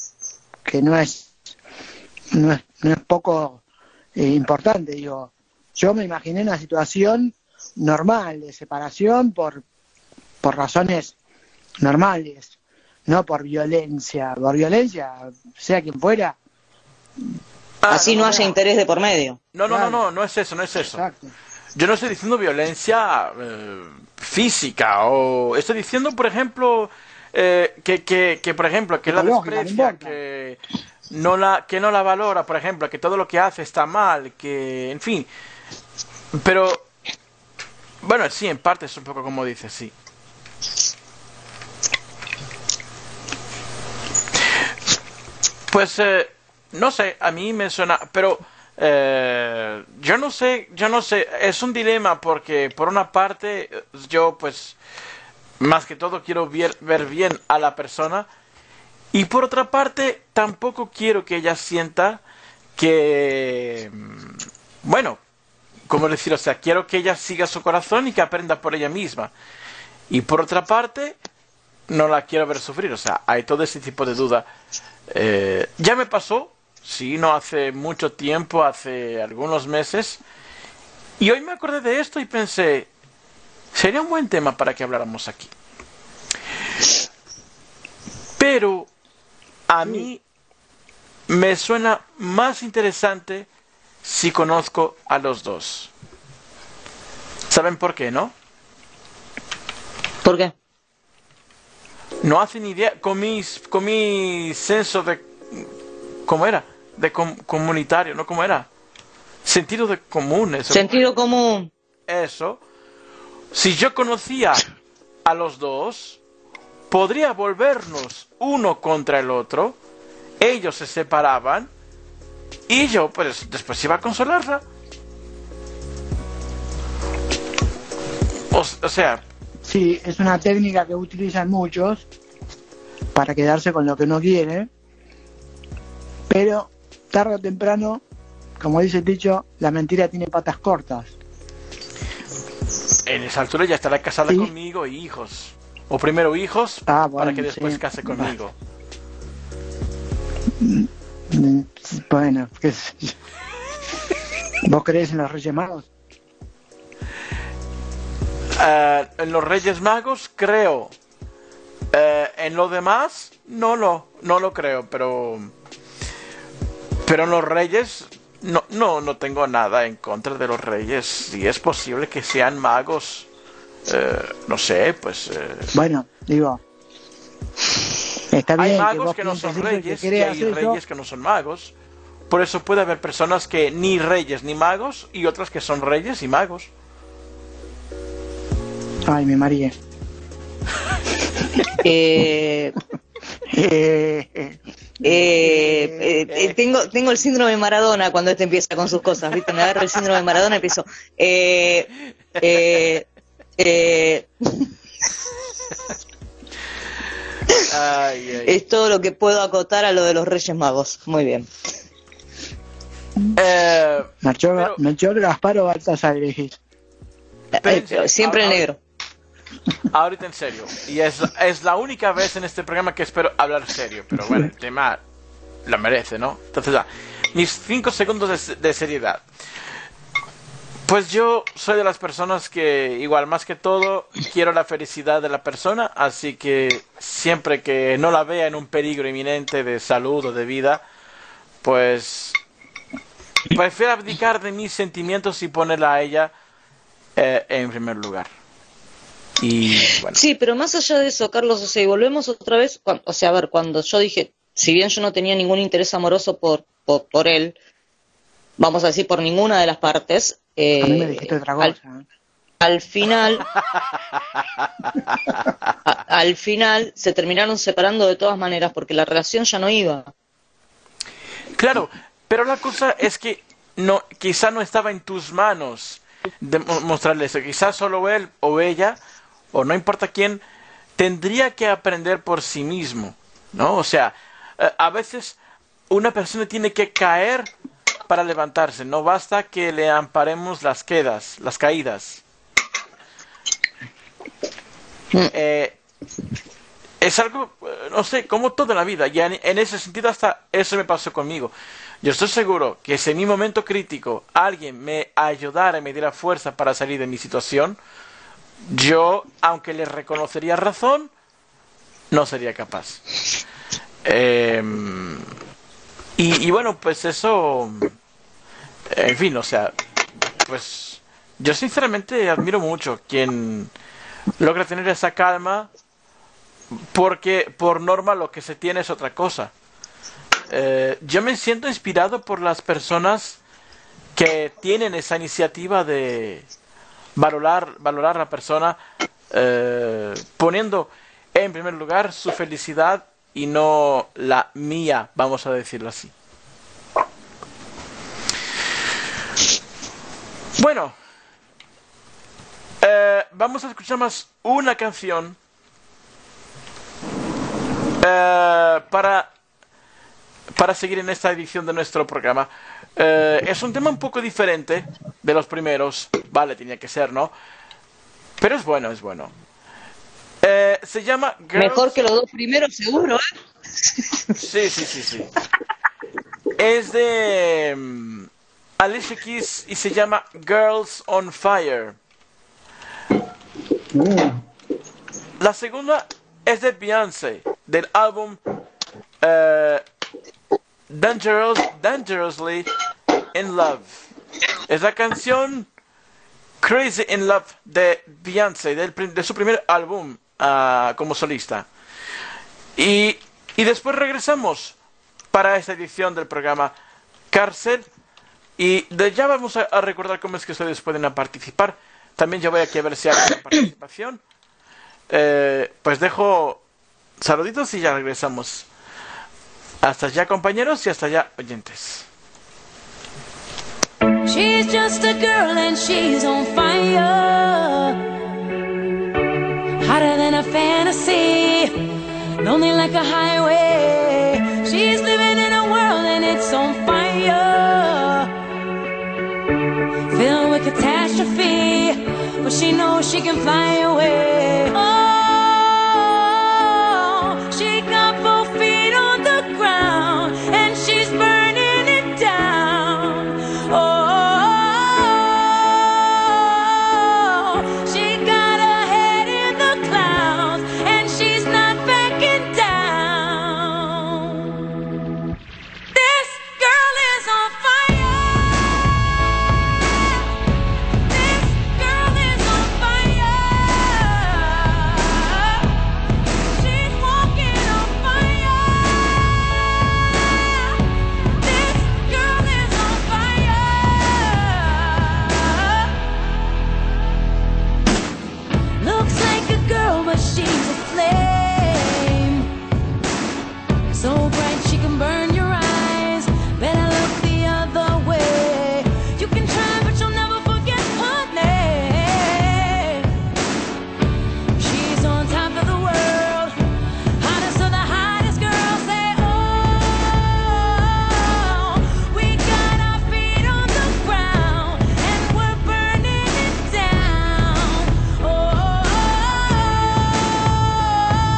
no es poco importante. Digo, yo me imaginé una situación normal de separación por razones normales, no por violencia. Por violencia, sea quien fuera. Así no haya interés de por medio. No es eso. Exacto. Yo no estoy diciendo violencia física, o estoy diciendo, por ejemplo, que por ejemplo, que la desprecia, que no la valora, por ejemplo, que todo lo que hace está mal, que, en fin. Pero, bueno, sí, en parte es un poco como dices, sí. Pues, no sé, a mí me suena, pero yo no sé, es un dilema porque por una parte yo pues más que todo quiero ver bien a la persona y por otra parte tampoco quiero que ella sienta que, bueno, ¿cómo decir? O sea, quiero que ella siga su corazón y que aprenda por ella misma. Y por otra parte, no la quiero ver sufrir, o sea, hay todo ese tipo de duda. Ya me pasó. Sí, no hace mucho tiempo, hace algunos meses. Y hoy me acordé de esto y pensé, sería un buen tema para que habláramos aquí. Pero a mí me suena más interesante si conozco a los dos. ¿Saben por qué, no? ¿Por qué? No hacen idea, con mi senso de... ¿Cómo era? De comunitario, ¿no? ¿Cómo era? Sentido de común. Eso. Sentido común. Eso. Si yo conocía a los dos, podría volvernos uno contra el otro. Ellos se separaban y yo, pues, después iba a consolarla. O sea... Sí, es una técnica que utilizan muchos para quedarse con lo que no quiere. Pero tarde o temprano, como dice el dicho, la mentira tiene patas cortas. En esa altura ya estará casada conmigo y hijos. O primero hijos para que después case conmigo. Bueno, qué sé yo. ¿Vos creés en los Reyes Magos? En los Reyes Magos creo. En lo demás no lo creo, pero en los Reyes no tengo nada en contra de los Reyes. Si es posible que sean magos, no sé, pues... Bueno, digo, está bien. Hay magos que no pienses son eso, reyes que y creas hay eso. reyes que no son magos. Por eso puede haber personas que ni reyes ni magos y otras que son reyes y magos. Ay, mi María. Tengo el síndrome de Maradona cuando empieza con sus cosas, ¿viste? Me agarro el síndrome de Maradona y empiezo. Es todo lo que puedo acotar a lo de los Reyes Magos. Muy bien. Melchor, Gaspar o Baltasar elegís. Siempre el negro. Ahorita en serio. Y es la única vez en este programa que espero hablar serio. Pero bueno, el tema lo merece, ¿no? Entonces, mis 5 segundos de seriedad. Pues yo soy de las personas que, igual, más que todo, quiero la felicidad de la persona. Así que siempre que no la vea en un peligro inminente de salud o de vida, pues prefiero abdicar de mis sentimientos y ponerla a ella en primer lugar. Y, bueno. Sí, pero más allá de eso, Carlos, o sea, y volvemos otra vez, a ver, cuando yo dije, si bien yo no tenía ningún interés amoroso por él, vamos a decir, por ninguna de las partes. A mí me dijiste otra cosa. al final, al final se terminaron separando de todas maneras porque la relación ya no iba. Claro, pero la cosa es que no, quizá no estaba en tus manos mostrarle eso. Quizá solo él o ella, o no importa quién, tendría que aprender por sí mismo, ¿no? O sea, a veces una persona tiene que caer para levantarse. No basta que le amparemos las caídas. Es algo, no sé, como toda la vida. Y en ese sentido hasta eso me pasó conmigo. Yo estoy seguro que si en mi momento crítico alguien me ayudara y me diera fuerza para salir de mi situación, yo, aunque le reconocería razón, no sería capaz. Y bueno, pues eso, en fin, o sea, pues yo sinceramente admiro mucho quien logra tener esa calma, porque por norma lo que se tiene es otra cosa. Yo me siento inspirado por las personas que tienen esa iniciativa de valorar a la persona, poniendo en primer lugar su felicidad y no la mía, vamos a decirlo así. Bueno, vamos a escuchar más una canción para seguir en esta edición de nuestro programa. Es un tema un poco diferente de los primeros, vale, tenía que ser, ¿no? Pero es bueno, es bueno. Se llama Girls... Mejor que los dos primeros, seguro, ¿eh? Sí. Es de Alicia Keys y se llama Girls on Fire. La segunda es de Beyoncé, del álbum Dangerously in Love. Es la canción Crazy in Love de Beyoncé, de su primer álbum como solista. Y después regresamos para esta edición del programa Cárcel. Y ya vamos a recordar cómo es que ustedes pueden participar. También yo voy aquí a ver si hay alguna participación. Pues dejo saluditos y ya regresamos. Hasta allá, compañeros, y hasta allá, oyentes. She's just a girl and she's on fire, hotter than a fantasy, lonely like a highway. She's living in a world and it's on fire, filled with catastrophe, but she knows she can fly away. Oh, she got 4 feet on the ground and she's burning it down. Oh, she got her head in the clouds and she's not backing down. This girl is on fire. This girl is on fire. She's walking on fire. This girl is on fire. Looks like a girl, but she's a flame. So bright she can burn your eyes. Better look the other way. You can try, but you'll never forget her name. She's on top of the world, hottest of the hottest girls. Say, oh, we got our feet on the ground and we're burning it down. Oh,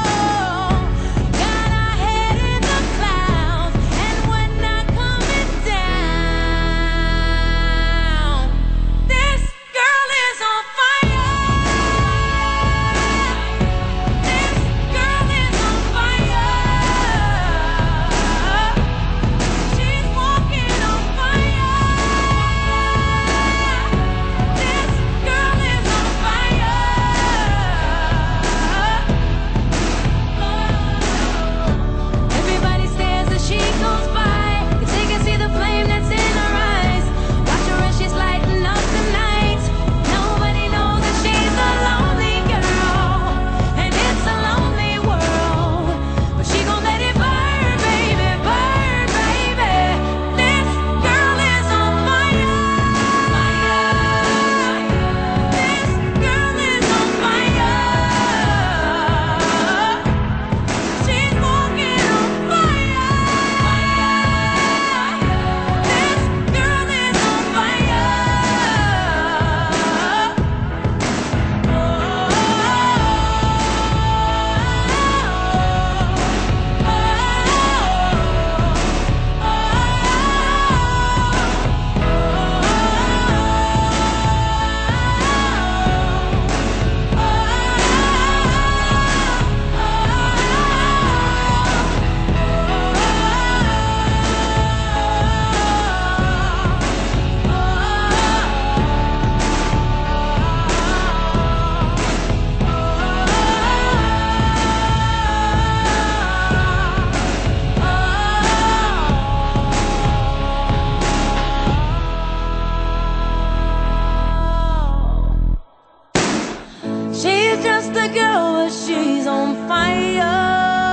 just a girl, but she's on fire.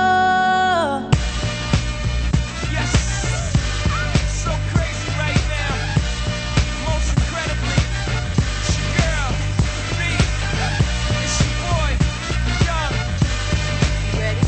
Yes, so crazy right now. Most incredibly, it's your girl, me. It's your boy, Young. You ready?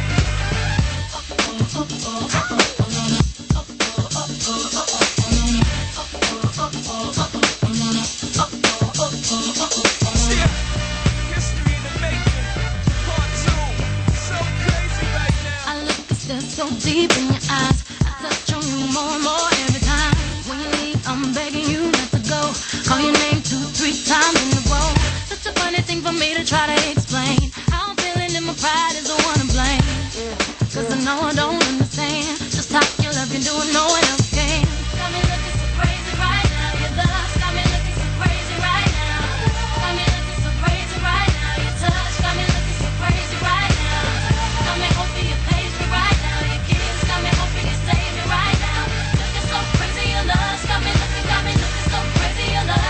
Yeah, history in the making. Part 2, so crazy right now. I look a step so deep in your eyes. I touch on you more and more every time. When you leave, I'm begging you not to go. Call your name 2, 3 times in a row. Such a funny thing for me to try to explain. How I'm feeling and my pride is the one to blame. Cause I know I don't understand just how your love can do it, no one else can. Got me looking so crazy right now. Your love got me looking so crazy right now. Got me looking so crazy right now. Your touch got me looking so crazy right now. Got me hoping you page me right now. Your kiss got me hoping you save me right now. Looking so crazy, your love got me looking so crazy, your love.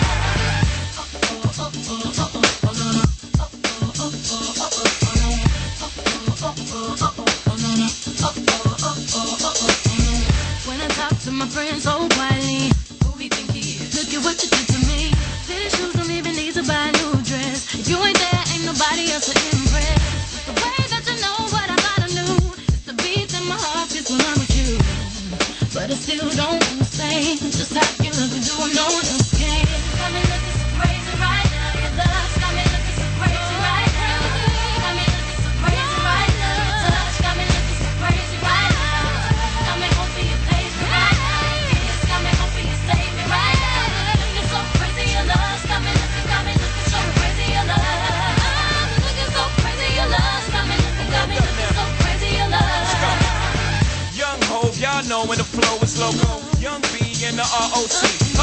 When I talk to my friends so quietly, who we think he is? Look at what you did to me. Fitted shoes don't even need to buy a new dress. If you ain't there, ain't nobody else to impress. It's the way that you know what I thought I knew. It's the beat in my heart beats when I'm with you. But I still don't understand just how you look and do it, no one else can. Got me looking so crazy right now. Your love's got me looking so crazy right now. Got me looking so crazy right now. Your touch got me looking so crazy right now. Got me hoping you page me right now. Your kiss got me hoping you save me right now. Looking so crazy, your love's got me looking so crazy, your love. Looking so crazy, your love's got me looking so crazy, your love. Young Hov, y'all know when the flow is loco. Young B and the ROC.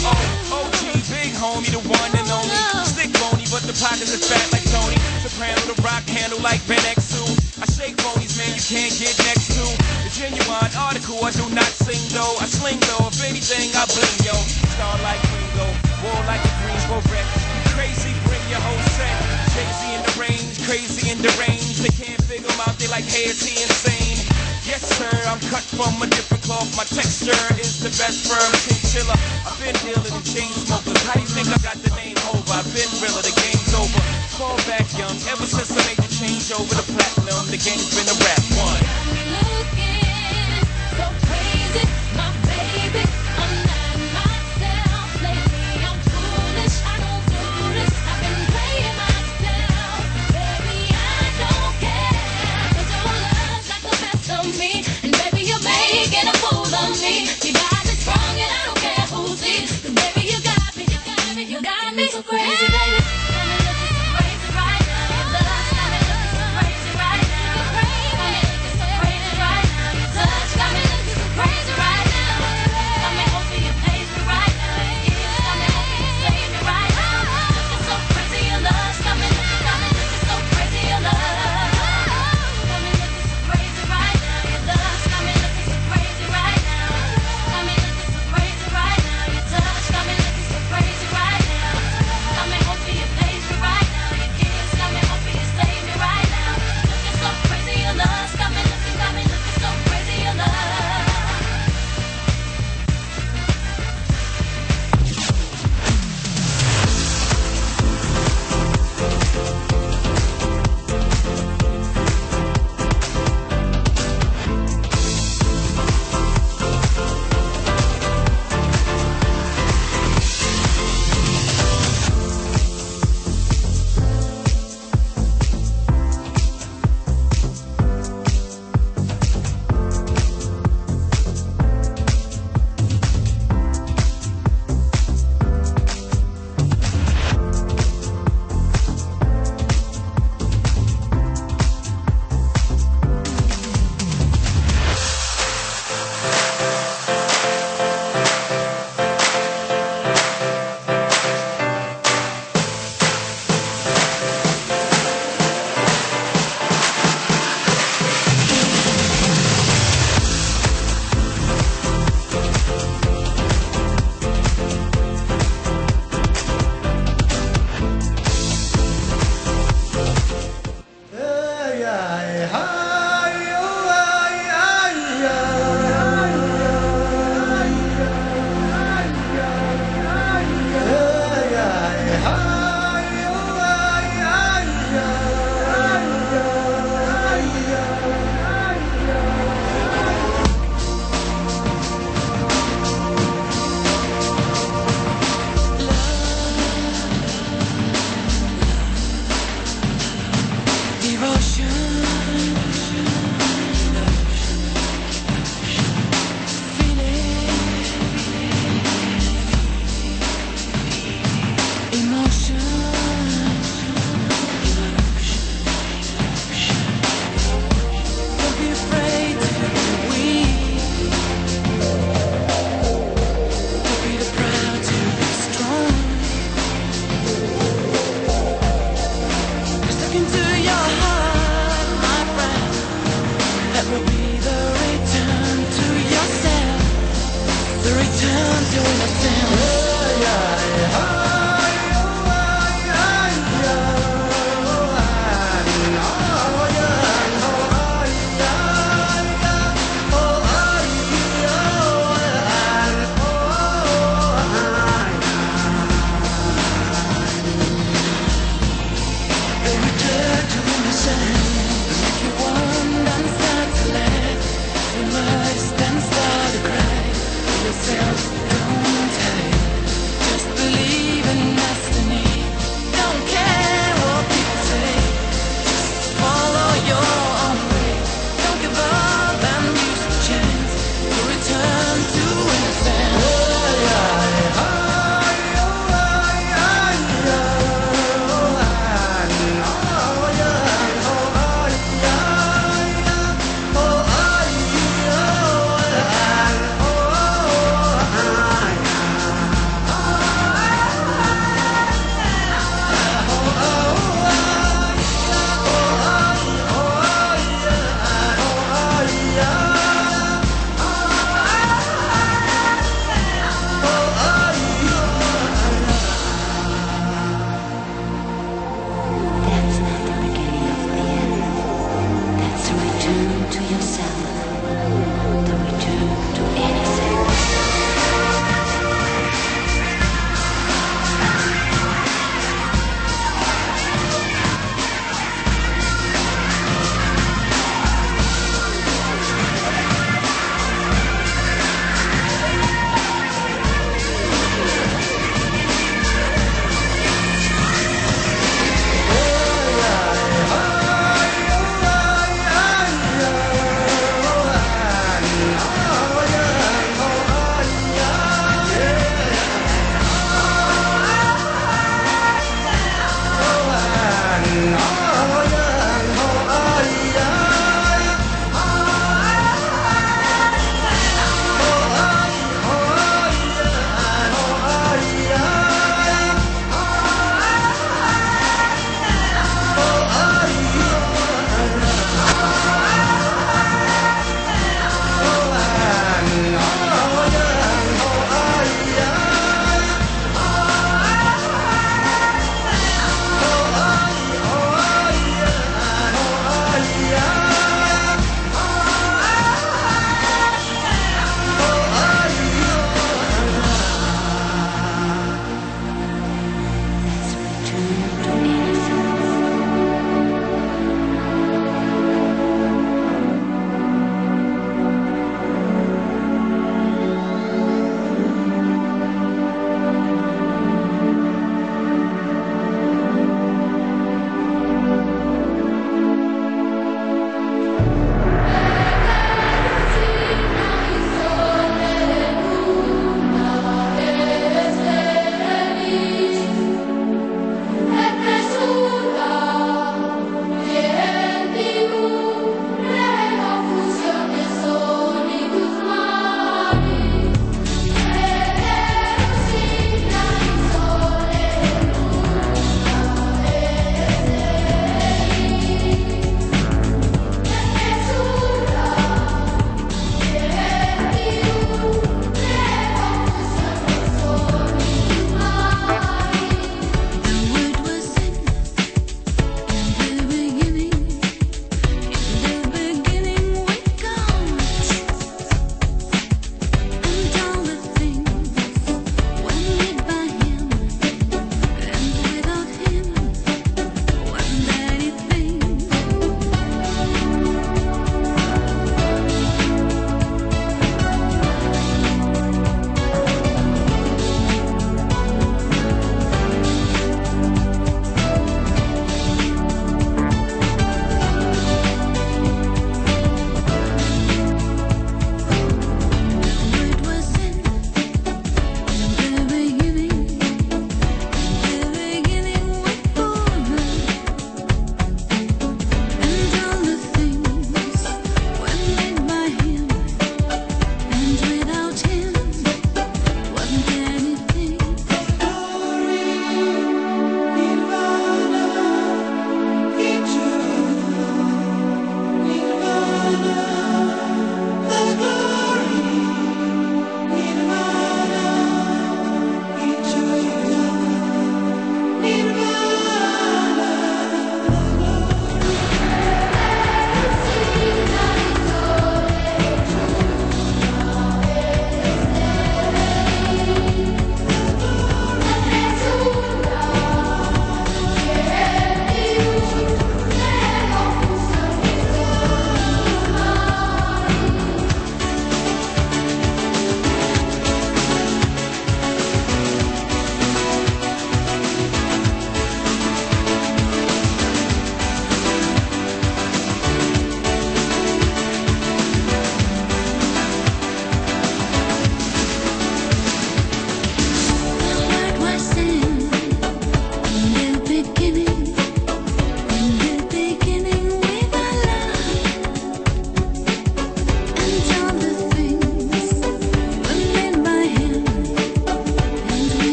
OG, big homie, the one and only. Stick bony, but the pockets are fat like Tony. Soprano, the rock handle like Ben X2. I shake phonies, man, you can't get next to. The genuine article, I do not sing though. I sling though, if anything, I bling yo. Star like Ringo, war like a Greensboro wreck. Crazy, bring your whole set. Jay-Z in the range, crazy in the range. They can't figure him out, they like, hey, is he insane? Yes, sir, I'm cut from a different cloth. My texture is the best firm chinchilla. I've been dealing in chain smokers. How do you think I got the name over? I've been realer, the game's over. Fall back young, ever since I made the change over to platinum, the game's been a rap one. Got me looking so crazy, my baby. I'm not myself lately. I'm foolish. I don't do this. I've been playing myself, baby. I don't care. 'Cause your love's got the best of me, and baby you're making a fool of me. You got me strong, and I don't care who sees. 'Cause baby you got me, you got me so crazy, baby. Got me looking so crazy right now. Your love's got me looking so crazy right now. Got me looking so crazy right now. Your touch got me looking so crazy right now. Got me hoping you page me right now. Your kiss got me hoping you save me right now. Looking so crazy, your love's got me looking so crazy, your love. Got me looking so crazy right now. Your love's got me looking so crazy right now. Got me looking so crazy right now. Your touch got me looking so crazy right now. Got me hoping you to innocence. They return to innocence. If you want and start to laugh, you must then start to cry. Yourself don't hide. Just believe in destiny. Don't care what people say. Just follow your own way. Don't give up and use the chance to return to innocence. That's not the beginning of the end. That's a return to yourself. The return to innocence. That's a return to innocence. Eres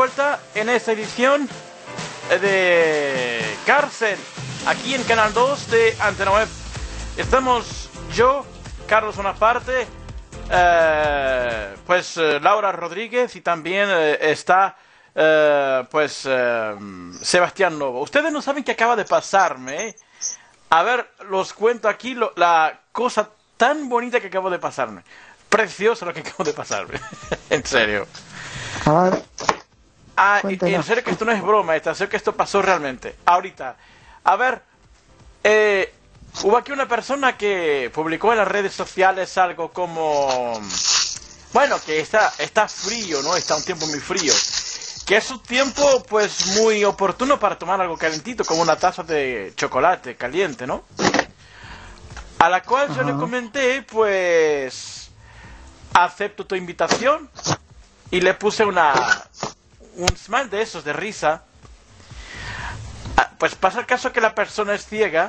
vuelta en esta edición de Cárcel, aquí en Canal 2 de Antena Web. Estamos yo, Carlos Bonaparte, Laura Rodríguez y también está Sebastián Novo. Ustedes no saben qué acaba de pasarme, ¿eh? A ver, los cuento aquí la cosa tan bonita que acabo de pasarme. Precioso lo que acabo de pasarme. En serio. A ver. En serio que esto no es broma, en serio que esto pasó realmente. Ahorita. A ver, hubo aquí una persona que publicó en las redes sociales algo como... Bueno, que está frío, ¿no? Está un tiempo muy frío. Que es un tiempo, pues, muy oportuno para tomar algo calentito, como una taza de chocolate caliente, ¿no? A la cual yo le comenté, pues, acepto tu invitación, y le puse un smile de esos, de risa. Pues pasa el caso que la persona es ciega,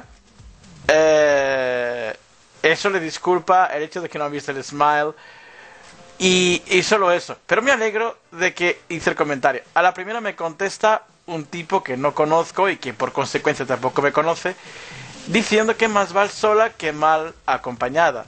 eso le disculpa el hecho de que no ha visto el smile, y solo eso. Pero me alegro de que hice el comentario. A la primera me contesta un tipo que no conozco y que por consecuencia tampoco me conoce, diciendo que más vale sola que mal acompañada.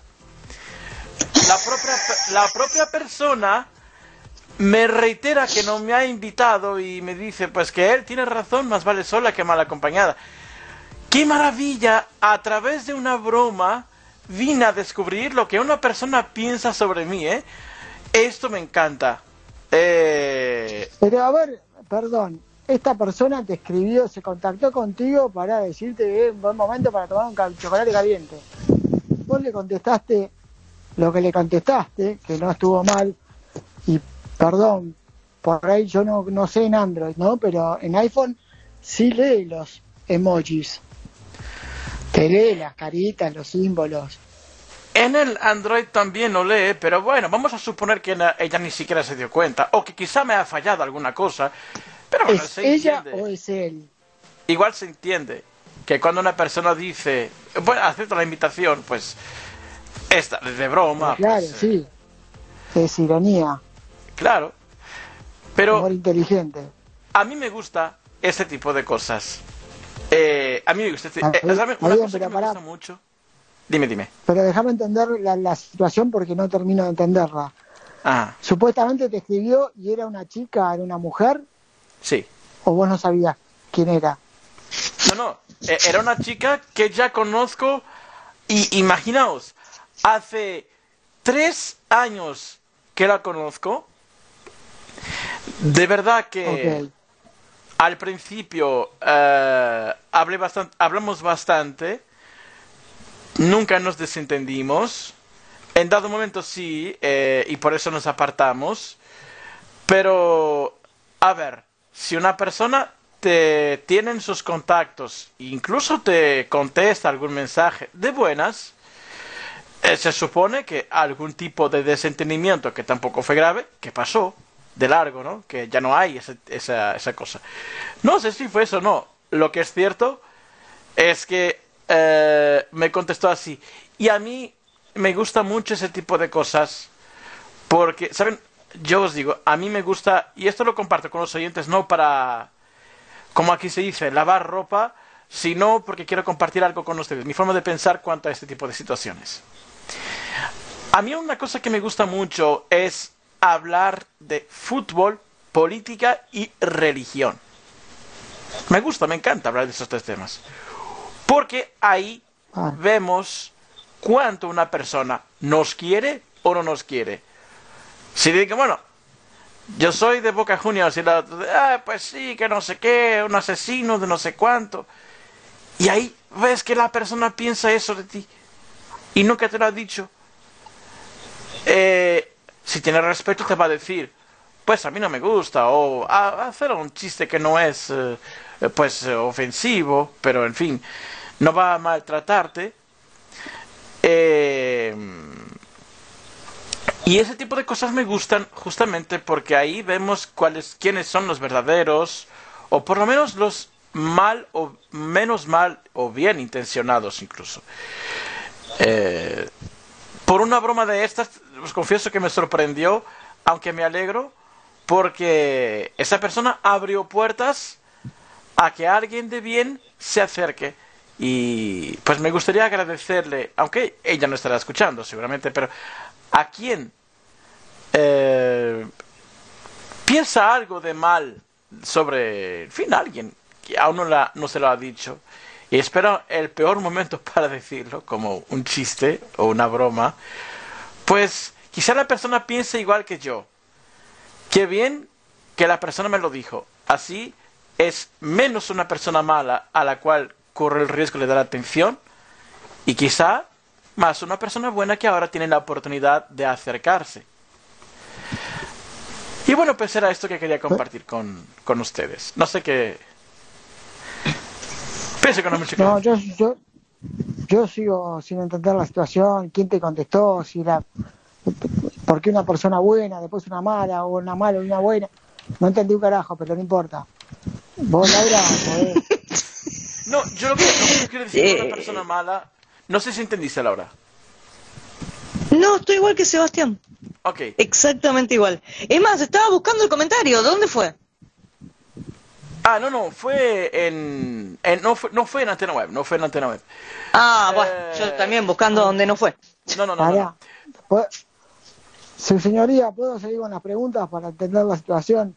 La propia persona me reitera que no me ha invitado y me dice pues que él tiene razón, más vale sola que mal acompañada. ¡Qué maravilla! A través de una broma vine a descubrir lo que una persona piensa sobre mí, ¿eh? Esto me encanta. Pero a ver, perdón, esta persona te escribió, se contactó contigo para decirte que es un buen momento para tomar un chocolate caliente. Vos le contestaste lo que le contestaste, que no estuvo mal, y perdón, por ahí yo no sé en Android, ¿no? Pero en iPhone sí lee los emojis. Te lee las caritas, los símbolos. En el Android también lo lee, pero bueno, vamos a suponer que ella ni siquiera se dio cuenta, o que quizá me ha fallado alguna cosa, pero bueno, ¿Es se ella entiende. o es él? Igual se entiende que cuando una persona dice, bueno, acepta la invitación, pues, esta, de broma. Claro, pues, sí, es ironía. Claro, pero Humor inteligente. a mí me gusta este tipo de cosas. A mí me gusta Está bien, una cosa que me pará. gusta mucho. Dime. Pero déjame entender la situación porque no termino de entenderla. Ah, Supuestamente te escribió y era una chica, era una mujer, sí. o vos no sabías quién era. No, era una chica que ya conozco y imaginaos, hace 3 años que la conozco. De verdad que Ok. al principio hablamos bastante, nunca nos desentendimos, en dado momento sí, y por eso nos apartamos, pero a ver, si una persona te tiene en sus contactos, incluso te contesta algún mensaje de buenas, se supone que algún tipo de desentendimiento, que tampoco fue grave, que pasó de largo, ¿no? Que ya no hay esa cosa. No sé si fue eso o no. Lo que es cierto es que me contestó así. Y a mí me gusta mucho ese tipo de cosas porque, ¿saben? Yo os digo, a mí me gusta, y esto lo comparto con los oyentes, no para, como aquí se dice, lavar ropa, sino porque quiero compartir algo con ustedes, mi forma de pensar cuanto a este tipo de situaciones. A mí una cosa que me gusta mucho es hablar de fútbol, política y religión. Me gusta, me encanta hablar de esos 3 temas. Porque ahí vemos cuánto una persona nos quiere o no nos quiere. Si digo, bueno, yo soy de Boca Juniors y pues sí, que no sé qué, un asesino de no sé cuánto. Y ahí ves que la persona piensa eso de ti y nunca te lo ha dicho. Si tiene respeto te va a decir, pues a mí no me gusta, o hacer un chiste que no es ofensivo, pero en fin, no va a maltratarte. Y ese tipo de cosas me gustan justamente porque ahí vemos quiénes son los verdaderos, o por lo menos los mal o menos mal o bien intencionados incluso. Por una broma de estas, os confieso que me sorprendió, aunque me alegro, porque esa persona abrió puertas a que alguien de bien se acerque. Y pues me gustaría agradecerle, aunque ella no estará escuchando seguramente, pero a quien piensa algo de mal sobre, en fin, alguien que aún no se lo ha dicho, y espero el peor momento para decirlo, como un chiste o una broma, pues quizá la persona piense igual que yo. Qué bien que la persona me lo dijo. Así es menos una persona mala a la cual corre el riesgo de dar atención, y quizá más una persona buena que ahora tiene la oportunidad de acercarse. Y bueno, pues era esto que quería compartir con ustedes. No sé qué... Pienso que no me mucho que... No, yo sigo sin entender la situación. ¿Quién te contestó? Si la... ¿Por qué una persona buena, después una mala, o una mala y una buena? No entendí un carajo, pero no importa. Vos, Laura, podés... No, yo lo que quiero decir es una persona mala... No sé si entendiste, Laura. No, estoy igual que Sebastián. Ok. Exactamente igual. Es más, estaba buscando el comentario. ¿Dónde fue? Ah, no, fue no fue en Antena Web, no fue en Antena Web. Ah, bueno, yo también buscando donde no fue. No. Pará. Su señoría, ¿puedo seguir con las preguntas para entender la situación?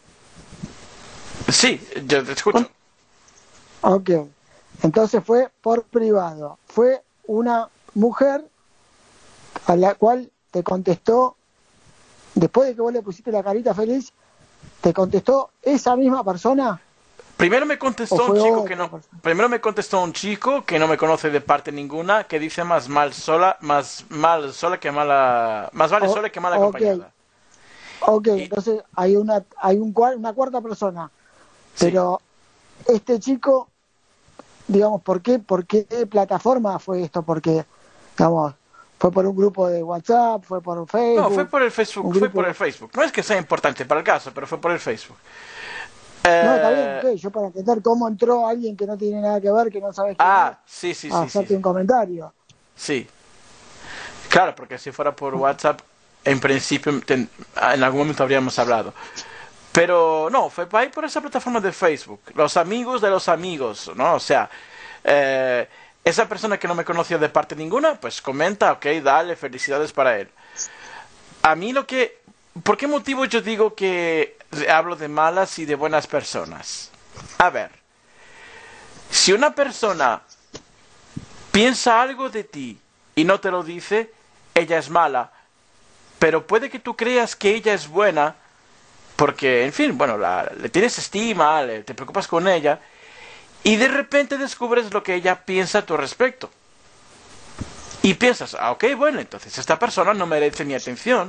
Sí, yo te escucho. Ok. Entonces fue por privado. Fue una mujer a la cual te contestó, después de que vos le pusiste la carita feliz, te contestó esa misma persona. Primero me contestó un chico que no me conoce de parte ninguna, que dice más mal sola que mala, más vale sola que mal acompañada. Ok, entonces hay una cuarta persona. Sí. Pero este chico, digamos, ¿por qué plataforma fue esto? Porque, digamos, fue por un grupo de WhatsApp, fue por Facebook. No, fue por el Facebook, No es que sea importante para el caso, pero fue por el Facebook. No, está bien, ok. Yo para entender cómo entró alguien que no tiene nada que ver, que no sabe quién es, sí. hacerte un comentario. Sí. Claro, porque si fuera por WhatsApp, en principio, en algún momento habríamos hablado. Pero no, fue ahí por esa plataforma de Facebook. Los amigos de los amigos, ¿no? O sea, esa persona que no me conoció de parte ninguna, pues comenta, ok, dale, felicidades para él. A mí ¿por qué motivo yo digo que hablo de malas y de buenas personas? A ver, si una persona piensa algo de ti y no te lo dice, ella es mala. Pero puede que tú creas que ella es buena porque, en fin, bueno, le tienes estima, te preocupas con ella, y de repente descubres lo que ella piensa a tu respecto. Y piensas, ok, bueno, entonces esta persona no merece mi atención.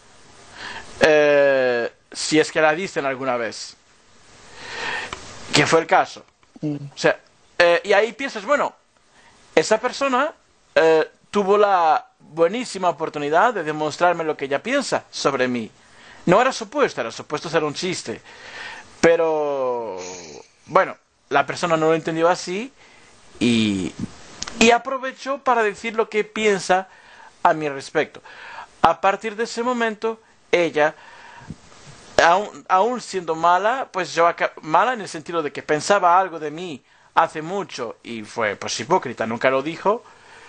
Si es que la dicen alguna vez. Que fue el caso. O sea, y ahí piensas, bueno, esa persona tuvo la buenísima oportunidad de demostrarme lo que ella piensa sobre mí. No era supuesto ser un chiste. Pero, bueno, la persona no lo entendió así y aprovechó para decir lo que piensa a mi respecto. A partir de ese momento, ella, aún siendo mala, pues mala en el sentido de que pensaba algo de mí hace mucho y fue pues hipócrita, nunca lo dijo,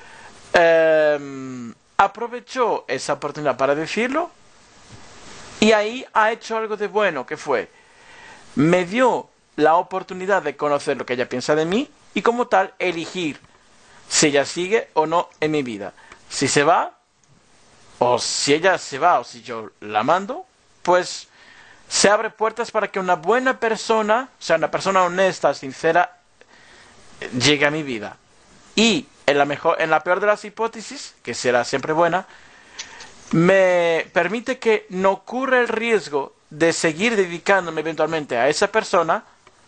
aprovechó esa oportunidad para decirlo. Y ahí ha hecho algo de bueno, que fue, me dio la oportunidad de conocer lo que ella piensa de mí y como tal elegir si ella sigue o no en mi vida. Si se va, o si ella se va, o si yo la mando, pues se abre puertas para que una buena persona, o sea, una persona honesta, sincera, llegue a mi vida. Y en la peor de las hipótesis, que será siempre buena, me permite que no ocurra el riesgo de seguir dedicándome eventualmente a esa persona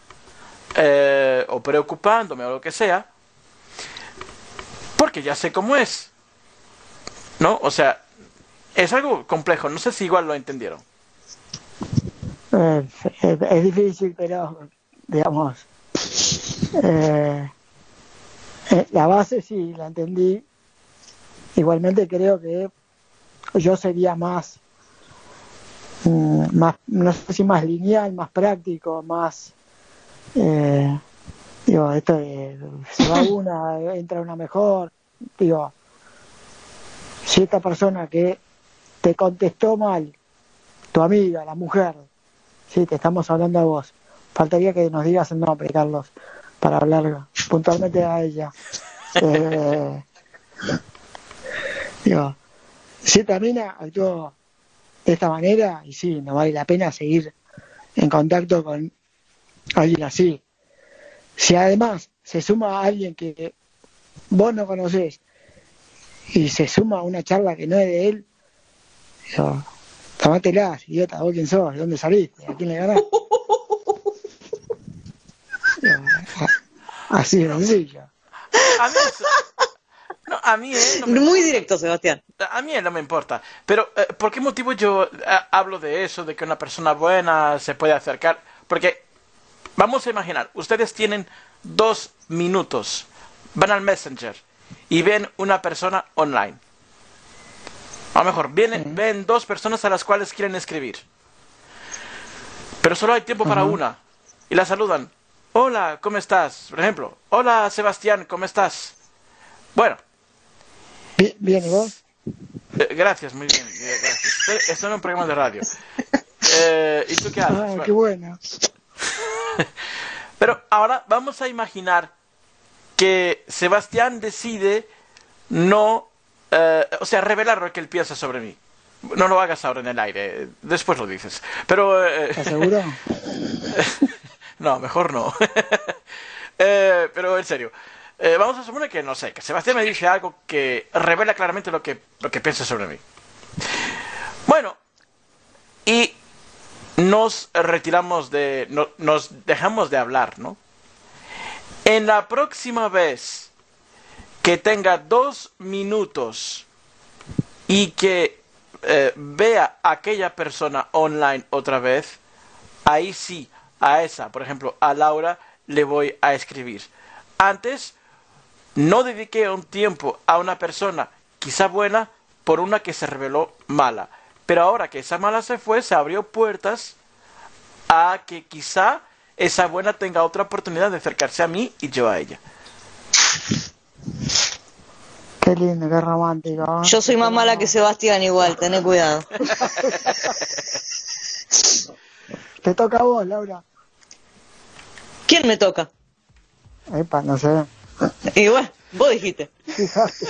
o preocupándome o lo que sea, porque ya sé cómo es, ¿no? O sea, es algo complejo, no sé si igual lo entendieron. Es difícil, pero digamos, la base sí la entendí. Igualmente creo que yo sería más más, no sé si más lineal, más práctico, más esto de se va una, entra una mejor, digo, si esta persona que te contestó mal, tu amiga, la mujer, sí, te estamos hablando a vos, faltaría que nos digas el nombre, Carlos, para hablar puntualmente a ella. Digo, si esta mina actuó de esta manera, y sí, no vale la pena seguir en contacto con alguien así. Si además se suma a alguien que vos no conocés y se suma a una charla que no es de él, digo, tomátela, idiota, vos quién sos, de dónde saliste, a quién le ganás. Digo, así de sencillo. A mí eso- no, a mí no me Muy importa. directo, Sebastián. A mí no me importa. Pero, ¿por qué motivo yo hablo de eso, de que una persona buena se puede acercar? Porque, vamos a imaginar, ustedes tienen 2 minutos, van al Messenger y ven una persona online. A lo mejor, ven 2 personas a las cuales quieren escribir. Pero solo hay tiempo para una. Y la saludan. Hola, ¿cómo estás? Por ejemplo, hola Sebastián, ¿cómo estás? Bueno, Bien, ¿y vos? gracias, muy bien, gracias. Estoy en un programa de radio. ¿Y tú qué haces? Ah, Bueno, qué bueno. pero ahora vamos a imaginar que Sebastián decide no, o sea, revelar lo que él piensa sobre mí. No lo hagas ahora en el aire, después lo dices. Pero, ¿Estás seguro? no, mejor no. Pero en serio, vamos a suponer que, no sé, que Sebastián me dice algo que revela claramente lo que piensa sobre mí. Bueno, y nos retiramos nos dejamos de hablar, ¿no? En la próxima vez que tenga 2 minutos y que vea a aquella persona online otra vez, ahí sí, a esa, por ejemplo, a Laura, le voy a escribir. Antes, no dediqué un tiempo a una persona quizá buena por una que se reveló mala. Pero ahora que esa mala se fue, se abrió puertas a que quizá esa buena tenga otra oportunidad de acercarse a mí y yo a ella. Qué lindo, qué romántico. ¿Eh? Yo soy más mala que Sebastián igual, tené cuidado. Te toca a vos, Laura. ¿Quién me toca? Epa, no sé. Y bueno, vos dijiste. Fíjate.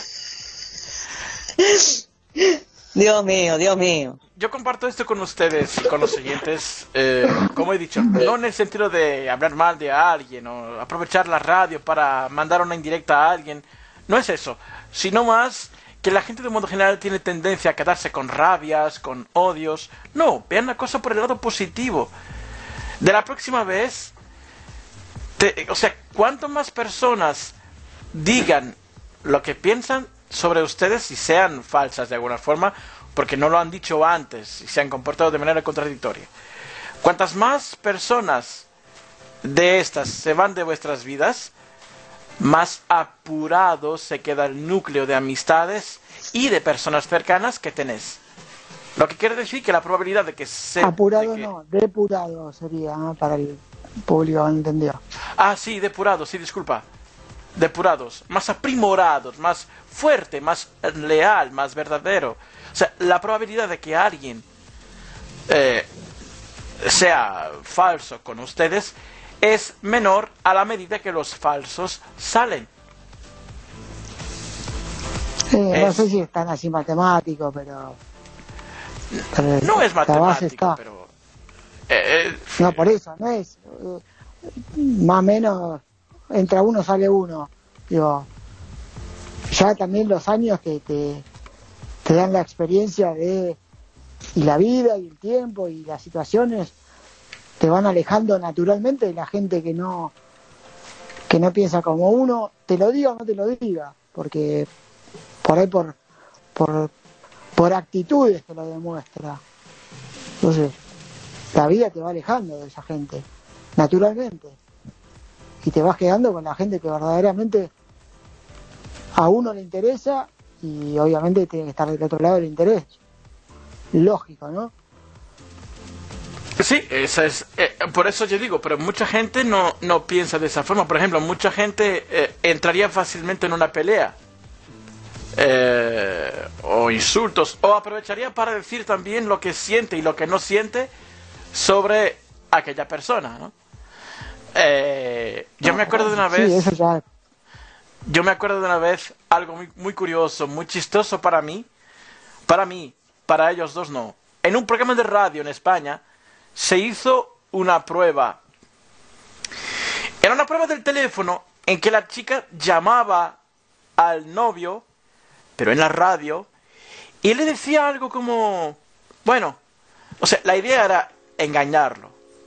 Dios mío, Dios mío. Yo comparto esto con ustedes, con los oyentes, como he dicho, no en el sentido de hablar mal de alguien o aprovechar la radio para mandar una indirecta a alguien, no es eso, sino más que la gente de modo general tiene tendencia a quedarse con rabias, con odios. No, vean la cosa por el lado positivo. De la próxima vez, o sea, cuanto más personas digan lo que piensan sobre ustedes y sean falsas de alguna forma, porque no lo han dicho antes y se han comportado de manera contradictoria. Cuantas más personas de estas se van de vuestras vidas, más apurado se queda el núcleo de amistades y de personas cercanas que tenés. Lo que quiere decir que la probabilidad de que Apurado no, depurado sería, para el público entendido. Ah, sí, depurados, sí, disculpa. Depurados, más aprimorados, más fuerte, más leal, más verdadero. O sea, la probabilidad de que alguien sea falso con ustedes es menor a la medida que los falsos salen. No sé si es tan así matemático, pero No es la base matemático, está. pero... No, por eso, no es más o menos entra uno, sale uno. Digo, ya también los años que te dan la experiencia de y la vida y el tiempo y las situaciones te van alejando naturalmente de la gente que no piensa como uno, te lo diga o no te lo diga, porque por ahí por actitudes te lo demuestra. Entonces, la vida te va alejando de esa gente, naturalmente. Y te vas quedando con la gente que verdaderamente a uno le interesa y obviamente tiene que estar del otro lado del interés. Lógico, ¿no? Sí, esa es, por eso yo digo, pero mucha gente no piensa de esa forma. Por ejemplo, mucha gente entraría fácilmente en una pelea, o insultos, o aprovecharía para decir también lo que siente y lo que no siente sobre aquella persona, ¿no? Yo me acuerdo de una vez, Sí, eso ya. yo me acuerdo de una vez algo muy curioso, muy chistoso para ellos dos no. En un programa de radio en España se hizo una prueba. Era una prueba del teléfono en que la chica llamaba al novio, pero en la radio, y le decía algo como, bueno, o sea, la idea era engañarlo.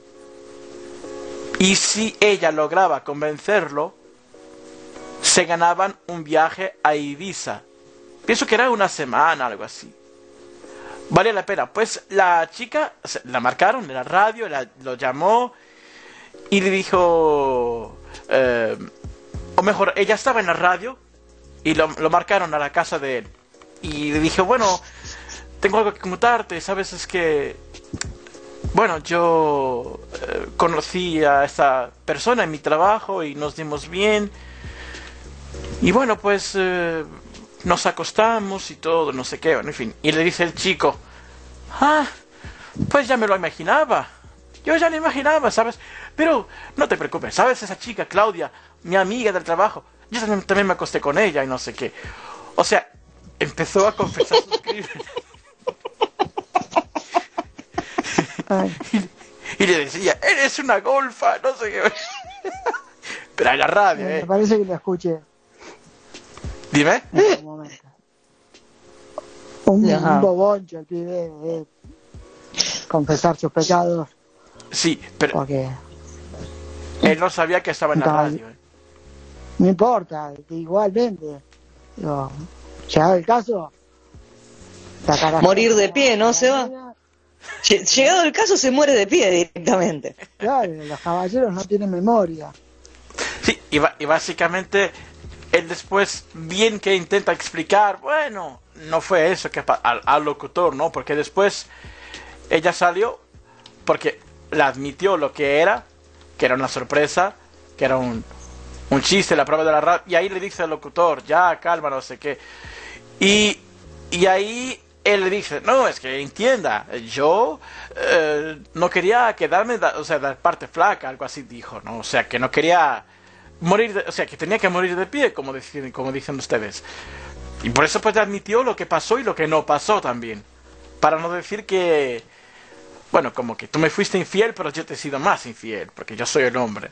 Y si ella lograba convencerlo, se ganaban un viaje a Ibiza. Pienso que era una semana, algo así. Vale la pena. Pues la chica, la marcaron en la radio, lo llamó y le dijo, o mejor, ella estaba en la radio y lo marcaron a la casa de él. Y le dijo, bueno, tengo algo que contarte, ¿sabes? Es que, bueno, yo conocí a esta persona en mi trabajo y nos dimos bien. Y bueno, pues nos acostamos y todo, no sé qué, en fin. Y le dice el chico, pues ya me lo imaginaba. Yo ya lo imaginaba, ¿sabes? Pero no te preocupes, ¿sabes? Esa chica, Claudia, mi amiga del trabajo, yo también me acosté con ella y no sé qué. O sea, empezó a confesar sus crímenes. Y le decía, eres una golfa, no sé qué. Pero en la radio, Me parece que lo escuché Dime. en algún momento. Un boboncho, el pibe, de confesar sus pecados. Sí, pero Porque él no sabía que estaba en la radio. no importa, igualmente. Digo, llegado el caso, Morir de pie, ¿no, Seba? Llegado el caso se muere de pie directamente. Claro, los caballeros no tienen memoria. Sí, y básicamente él después, bien que intenta explicar, bueno, no fue eso que al locutor, ¿no? Porque después ella salió porque le admitió lo que era una sorpresa, que era un chiste, la prueba de la radio, y ahí le dice al locutor, ya, calma, no sé qué. Y ahí él le dice, no, es que entienda, yo no quería quedarme, o sea, de parte flaca, algo así dijo, ¿no? O sea, que no quería morir, o sea, que tenía que morir de pie, como dicen ustedes. Y por eso pues admitió lo que pasó y lo que no pasó también. Para no decir que, bueno, como que tú me fuiste infiel, pero yo te he sido más infiel, porque yo soy el hombre.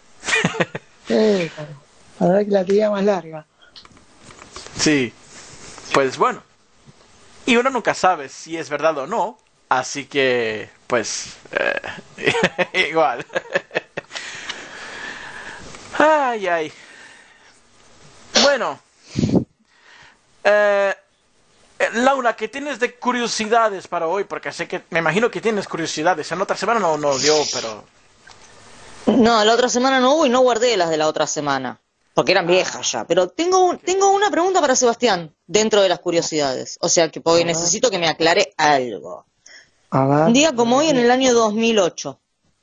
La verdad que la tenía más larga. Sí, pues bueno. Y uno nunca sabe si es verdad o no, así que, pues, igual. Ay, ay. Bueno. Laura, ¿qué tienes de curiosidades para hoy? Porque sé que, me imagino que tienes curiosidades. En otra semana no dio, pero... No, la otra semana no hubo y no guardé las de la otra semana, porque eran viejas ya. Pero tengo una pregunta para Sebastián dentro de las curiosidades. O sea, que porque necesito que me aclare algo. Un día como hoy en el año 2008.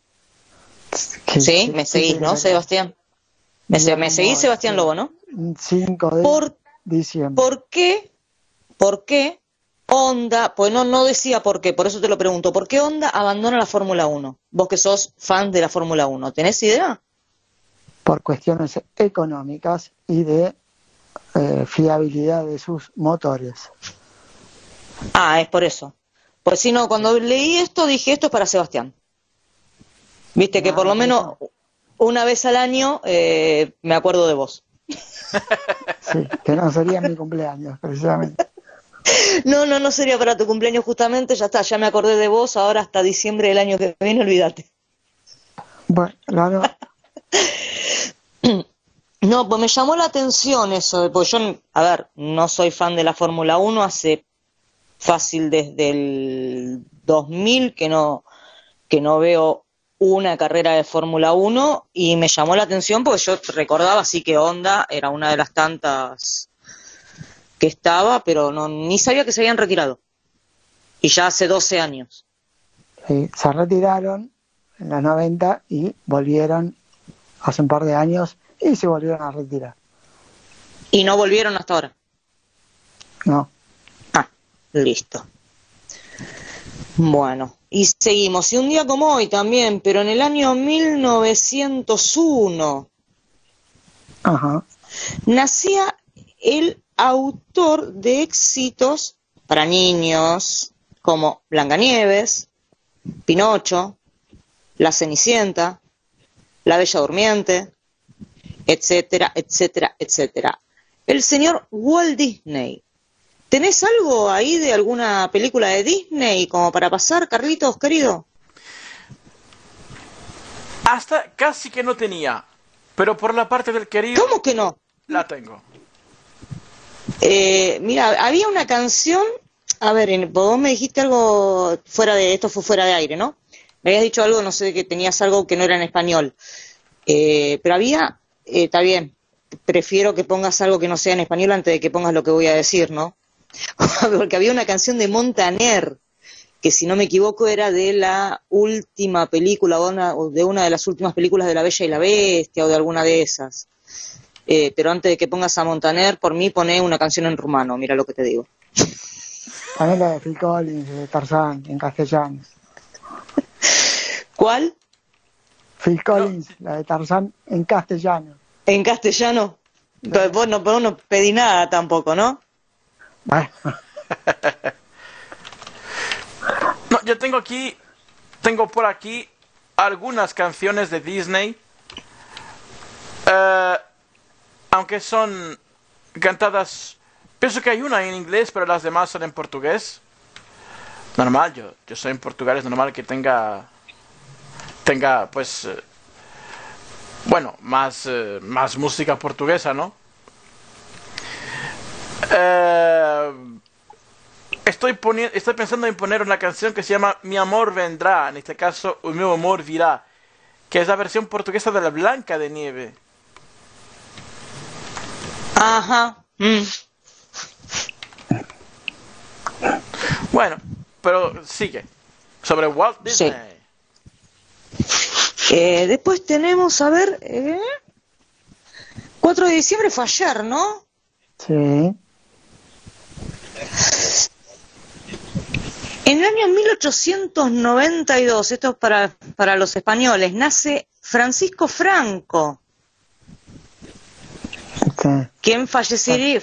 ¿Sí? ¿Me seguís, no, Sebastián? ¿Me seguís, Sebastián Lobo, no? 5 de diciembre. ¿Por qué Honda, pues no decía por qué, por eso te lo pregunto, ¿por qué Honda abandona la Fórmula 1? Vos que sos fan de la Fórmula 1, ¿tenés idea? Por cuestiones económicas y de fiabilidad de sus motores. Es por eso. Pues si no, cuando leí esto dije, esto es para Sebastián. Viste que por lo menos una vez al año me acuerdo de vos. Sí, que no sería mi cumpleaños, precisamente. No sería para tu cumpleaños justamente, ya está, ya me acordé de vos, ahora hasta diciembre del año que viene, olvídate. Bueno, no. No, pues me llamó la atención eso, porque yo, a ver, no soy fan de la Fórmula 1 hace fácil desde el 2000 que no veo una carrera de Fórmula 1 y me llamó la atención porque yo recordaba así que Honda era una de las tantas que estaba, pero ni sabía que se habían retirado. Y ya hace 12 años. Sí, se retiraron en los 90 y volvieron hace un par de años y se volvieron a retirar. Y no volvieron hasta ahora. No. Ah, listo. Bueno, y seguimos. Y un día como hoy también, pero en el año 1901, Ajá. nacía el autor de éxitos para niños como Blancanieves, Pinocho, La Cenicienta, La Bella Durmiente, etcétera, etcétera, etcétera. El señor Walt Disney. ¿Tenés algo ahí de alguna película de Disney como para pasar, Carlitos, querido? Hasta casi que no tenía, pero por la parte del querido ¿Cómo que no? la tengo. Mira, había una canción, a ver, vos me dijiste algo fuera de, esto fue fuera de aire, ¿no? Me habías dicho algo, no sé, que tenías algo que no era en español. Pero había, está bien, prefiero que pongas algo que no sea en español antes de que pongas lo que voy a decir, ¿no? Porque había una canción de Montaner, que si no me equivoco era de la última película, o de una de las últimas películas de La Bella y la Bestia, o de alguna de esas. Pero antes de que pongas a Montaner, por mí poné una canción en rumano, mira lo que te digo. También la de Phil Collins, de Tarzán, en castellano. ¿Cuál? Phil Collins, la de Tarzán, en castellano. ¿En castellano? Vos no pedí nada tampoco, ¿no? Bueno, No, yo tengo por aquí algunas canciones de Disney, aunque son cantadas, pienso que hay una en inglés, pero las demás son en portugués. Normal, yo soy en portugués, es normal que tenga pues, bueno, más música portuguesa, ¿no? Estoy pensando en poner una canción que se llama Mi Amor Vendrá, en este caso, O Meu Amor Virá, que es la versión portuguesa de la Blanca de Nieve. Ajá. Bueno, pero sigue. Sobre Walt Disney. Después tenemos, a ver, 4 de diciembre fue ayer, ¿no? sí. En el año 1892, esto es para los españoles, nace Francisco Franco, Sí. quien fallecería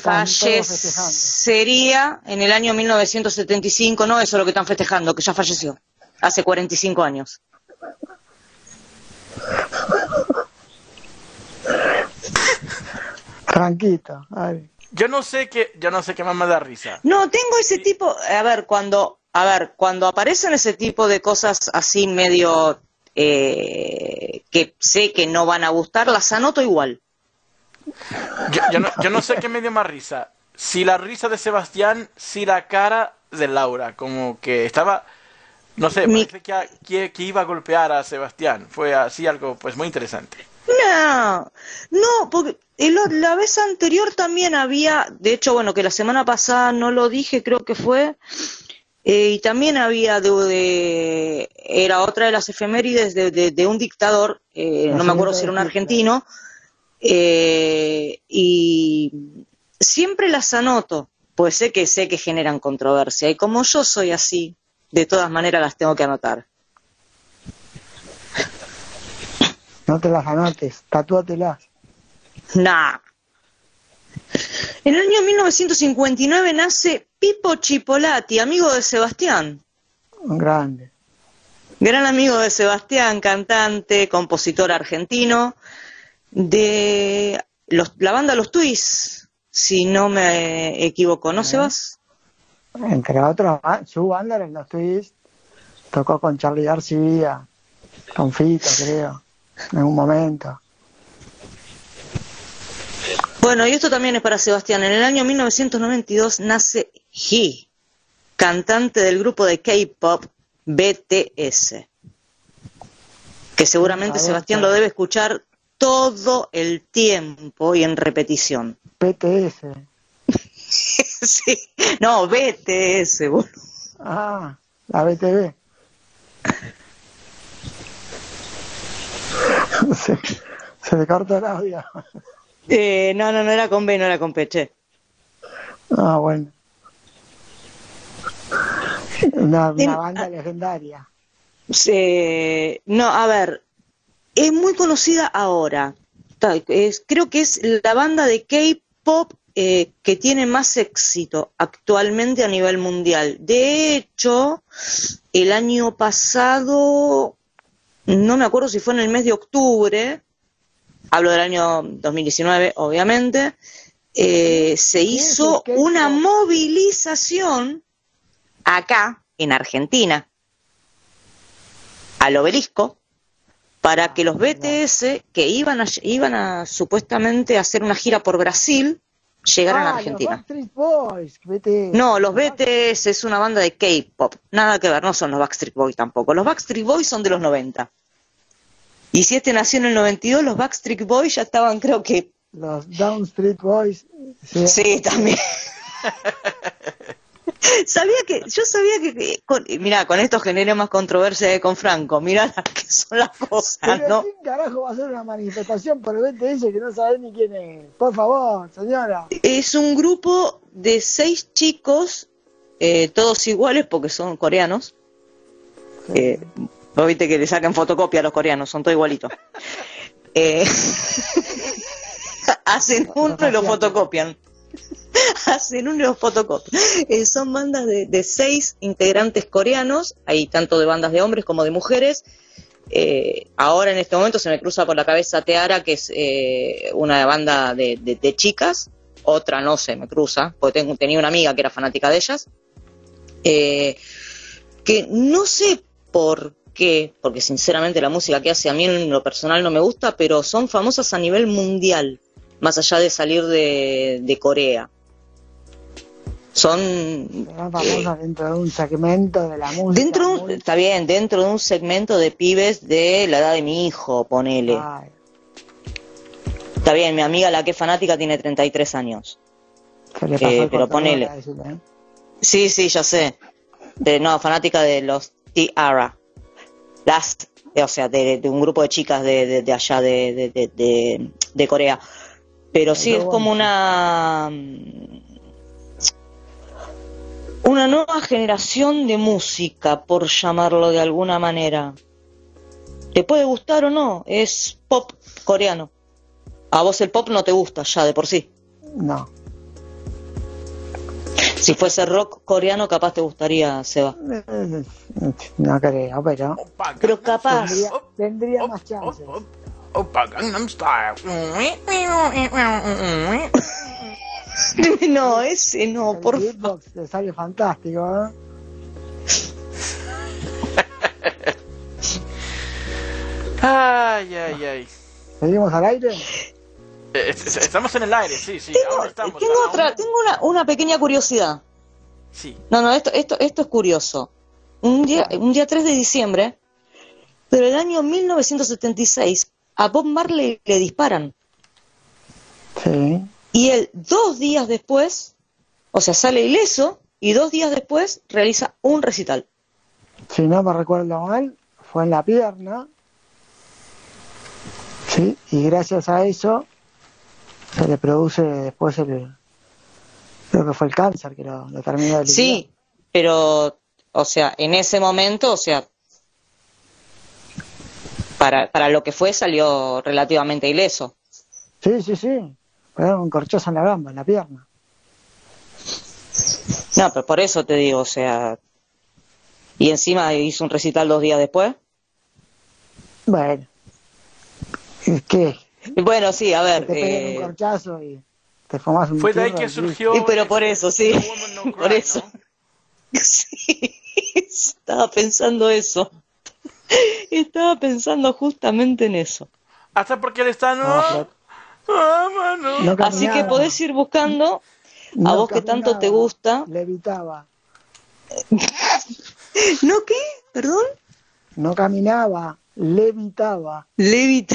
en el año 1975, no eso es lo que están festejando, que ya falleció, hace 45 años. Franquito, ay. Yo no sé qué más me da risa. No, tengo ese tipo, a ver, cuando aparecen ese tipo de cosas así medio que sé que no van a gustar, las anoto igual. Yo no sé qué me dio más risa. Si la risa de Sebastián, si la cara de Laura, como que estaba, no sé, parece que iba a golpear a Sebastián. Fue así algo pues muy interesante. No, porque la vez anterior también había, de hecho, bueno, que la semana pasada no lo dije, creo que fue, y también había era otra de las efemérides de un dictador, no me acuerdo si era un argentino, y siempre las anoto, pues sé que generan controversia, y como yo soy así, de todas maneras las tengo que anotar. No te las anotes, tatúatelas. Nah. En el año 1959 nace Pipo Chipolati, amigo de Sebastián. Un grande. Gran amigo de Sebastián, cantante, compositor argentino, de la banda Los Twists, si no me equivoco, ¿no, Sebas? Entre otros, su banda en los Twists tocó con Charly García, con Fito, creo, en un momento. Bueno, y esto también es para Sebastián. En el año 1992 nace He, cantante del grupo de K-pop BTS, que seguramente Sebastián lo debe escuchar todo el tiempo y en repetición. BTS. Sí, no, BTS, boludo. Ah, la BTV. Se le cortó el audio. No era con B, no era con P, che. Ah, bueno. Una banda legendaria. No, a ver, es muy conocida ahora. Creo que es la banda de K-pop que tiene más éxito actualmente a nivel mundial. De hecho, el año pasado, no me acuerdo si fue en el mes de octubre, hablo del año 2019, obviamente, se hizo una movilización acá, en Argentina, al Obelisco, para que los BTS, que iban a supuestamente hacer una gira por Brasil, llegaran a Argentina. Los Backstreet Boys, BTS. No, los BTS es una banda de K-pop, nada que ver, no son los Backstreet Boys tampoco. Los Backstreet Boys son de los 90. Y si este nació en el 92, los Backstreet Boys ya estaban, creo que... Los Downstreet Boys. Sí, también. Yo sabía que mirá, con esto generé más controversia que con Franco. Mirá que son las cosas, Pero ¿no? ¿quién carajo va a hacer una manifestación por el BTS que no sabe ni quién es? Por favor, señora. Es un grupo de 6 chicos, todos iguales porque son coreanos. Vos viste que le sacan fotocopia a los coreanos, son todos igualitos. Hacen uno y lo fotocopian. Hacen uno y lo fotocopian. Son bandas de 6 integrantes coreanos, hay tanto de bandas de hombres como de mujeres. Ahora en este momento se me cruza por la cabeza Teara, que es una banda de chicas, otra no se me cruza, porque tenía una amiga que era fanática de ellas, que no sé por qué, porque sinceramente la música que hace a mí en lo personal no me gusta, pero son famosas a nivel mundial, más allá de salir de Corea. Son famosas dentro de un segmento de la música. Está bien, dentro de un segmento de pibes de la edad de mi hijo, ponele. Ay, Está bien, mi amiga, la que es fanática, tiene 33 años. se le pasó el pero cortador ponele. a decirle, ¿eh? Sí, ya sé. Fanática de los T-Ara. O sea, de un grupo de chicas de allá de Corea. Pero sí, es como una nueva generación de música, por llamarlo de alguna manera. ¿Te puede gustar o no? Es pop coreano. A vos el pop no te gusta ya de por sí. No. Si fuese rock coreano, capaz te gustaría, Seba. No creo, Pero capaz. Tendría más chances. Opa, Gangnam Style. No, ese no, El por favor. beatbox te sale fantástico, ¿eh? Ay. ¿Seguimos al aire? Estamos en el aire, sí. Ahora estamos. Tengo una pequeña curiosidad. Sí. No, esto es curioso. Un día 3 de diciembre, pero el año 1976, a Bob Marley le disparan. Sí. Y él 2 días después, o sea, sale ileso, y 2 días después realiza un recital. Si no me recuerdo mal, fue en la pierna. Sí, y gracias a eso se le produce después creo que fue el cáncer que lo terminó de liquidar. Sí, pero, o sea, en ese momento, o sea, para lo que fue salió relativamente ileso. Sí. Pero un corchazo en la gamba, en la pierna. No, pero por eso te digo, o sea, y encima hizo un recital 2 días después. Bueno, es que Bueno, sí, a ver. te pegan un corchazo y te fumas un Fue de ahí churro que y surgió. pero por eso, sí. No Woman, No Cry, Por eso. ¿no? Sí, estaba pensando eso. Estaba pensando justamente en eso. Hasta porque él está. No Así caminaba, que podés ir buscando a vos que tanto te caminaba, gusta. levitaba. ¿No qué? ¿Perdón? No caminaba, levitaba. Levita.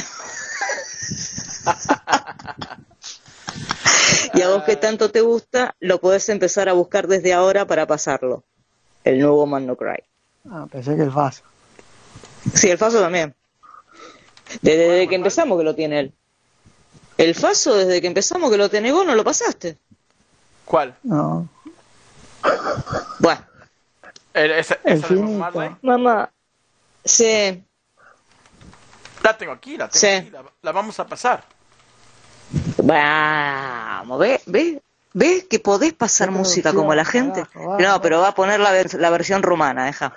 Y a vos que tanto te gusta, lo podés empezar a buscar desde ahora para pasarlo. El nuevo Man No Cry. Ah, pensé que el vaso. Sí, el Faso también. Desde que empezamos que lo tiene él. El Faso, desde que empezamos que lo tenés vos, no lo pasaste. ¿Cuál? No. Bueno, ¿Esa El de Bob finito. Marley? mamá, sí, La tengo aquí, Sí. la vamos a pasar. vamos, ¿ves que podés pasar Qué música producción, como la gente? carajo, vamos. No, pero va a poner la versión rumana, deja.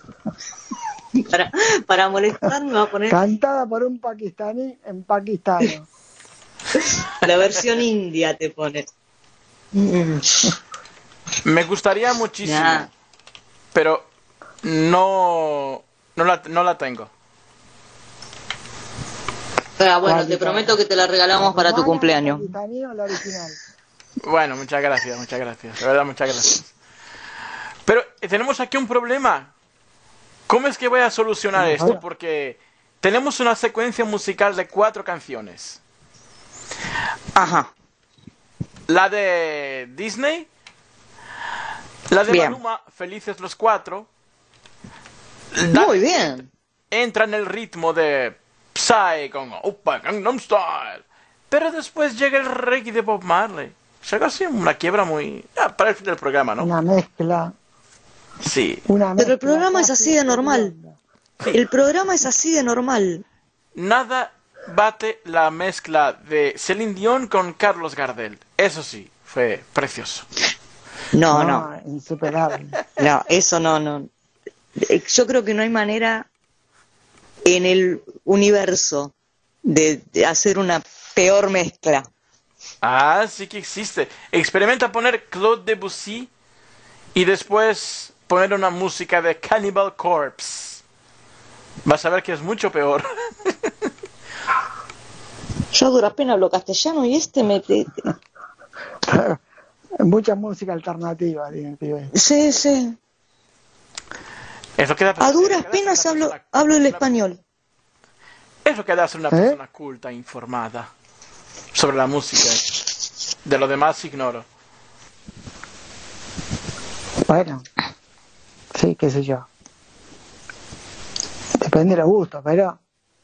Para molestarme va a poner Cantada por un pakistaní en pakistano. la versión india, te pone. Me gustaría muchísimo, Ya. pero no la tengo. Ah, bueno, ¿Cuál, te Ricardo? prometo que te la regalamos para tu ¿Rumana, cumpleaños. pakistaní o la original? Bueno, muchas gracias, de verdad, muchas gracias. Pero tenemos aquí un problema. ¿Cómo es que voy a solucionar Ajá. esto? Porque tenemos una secuencia musical de 4 canciones. Ajá. La de Disney, la de Bien. Maluma, Felices los 4. Muy bien. Entra en el ritmo de Psy con Oppa Gangnam Style. Pero después llega el reggae de Bob Marley. Llega así una quiebra muy... para el fin del programa, ¿no? Una mezcla. Sí. Pero el programa es así de normal. El programa es así de normal. Nada bate la mezcla de Celine Dion con Carlos Gardel. Eso sí, fue precioso. No. Insuperable. No, eso no. Yo creo que no hay manera en el universo de hacer una peor mezcla. Ah, sí que existe. Experimenta poner Claude Debussy y después poner una música de Cannibal Corpse. Vas a ver que es mucho peor. Yo a duras penas hablo castellano y Mucha música alternativa, tiene el pibe. Sí. Eso queda A duras penas hablo el español. Es lo que da ser una persona culta, informada sobre la música. De lo demás ignoro. Bueno, sí, qué sé yo. Depende de los gustos, pero...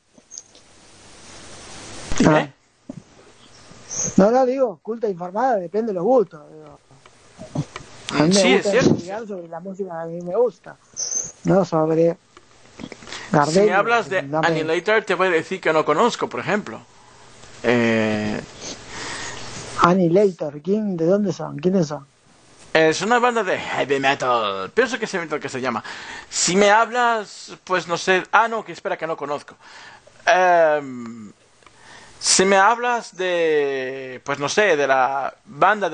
¿Eh? No, digo, culta e informada, depende de los gustos. Digo. A mí me Sí, es gusta cierto. investigar sobre la música que a mí me gusta, no sobre Gardel. Si me hablas de no me- Annihilator, te voy a decir que no conozco, por ejemplo. Annihilator, ¿de dónde son? ¿Quiénes son? Es una banda de heavy metal. Pienso que es heavy metal que se llama. Si me hablas, pues no sé. Ah, no, que espera, que no conozco. Si me hablas de, pues no sé, de la banda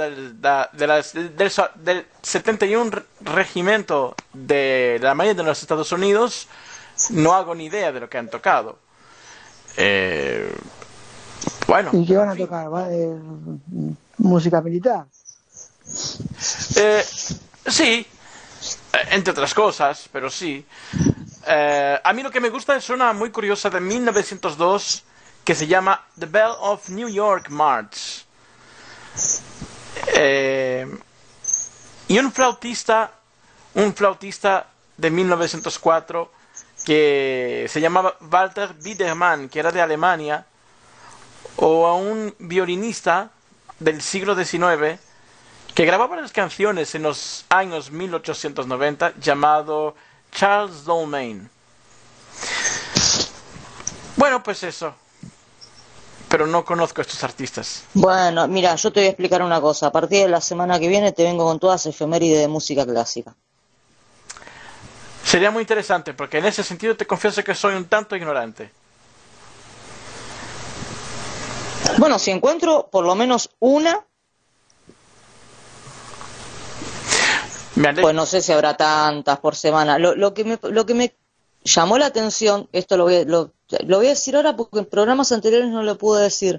del 71 regimiento de la Marina de los Estados Unidos, no hago ni idea de lo que han tocado. Bueno. ¿Y qué van a en fin. tocar? ¿Música militar? Sí, entre otras cosas, pero sí. A mí lo que me gusta es una muy curiosa de 1902 que se llama The Bell of New York March. Y un flautista de 1904 que se llamaba Walter Biedermann, que era de Alemania, o a un violinista del siglo XIX que grababa las canciones en los años 1890 llamado Charles Dolmain. Bueno, pues eso. Pero no conozco a estos artistas. Bueno, mira, yo te voy a explicar una cosa. A partir de la semana que viene te vengo con todas efemérides de música clásica. Sería muy interesante, porque en ese sentido te confieso que soy un tanto ignorante. Bueno, si encuentro por lo menos una, pues no sé si habrá tantas por semana. Lo que me llamó la atención, esto lo voy a decir ahora porque en programas anteriores no lo pude decir.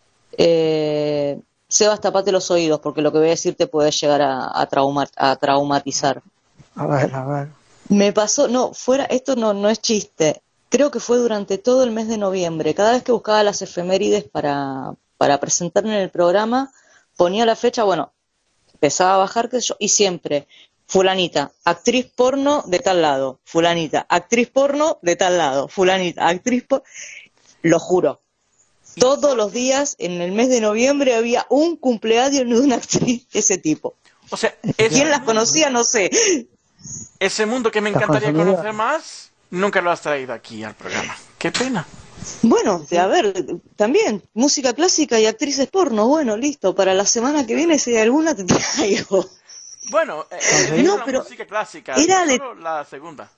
Sebas, tapate los oídos porque lo que voy a decir te puede llegar a traumatizar. A ver. Me pasó, esto no es chiste. Creo que fue durante todo el mes de noviembre. Cada vez que buscaba las efemérides para presentar en el programa, ponía la fecha, bueno, empezaba a bajar, qué sé yo, y siempre, fulanita, actriz porno de tal lado, fulanita, actriz porno de tal lado, fulanita, actriz porno... lo juro. Todos los días en el mes de noviembre había un cumpleaños de una actriz de ese tipo. O sea, ¿Quién las conocía? No sé. ese mundo que me encantaría conocer más, nunca lo has traído aquí al programa. Qué pena. Bueno, a ver, también música clásica y actrices porno. Bueno, listo, para la semana que viene si hay alguna te traigo. Bueno, No, la pero música clásica, era de- solo la segunda.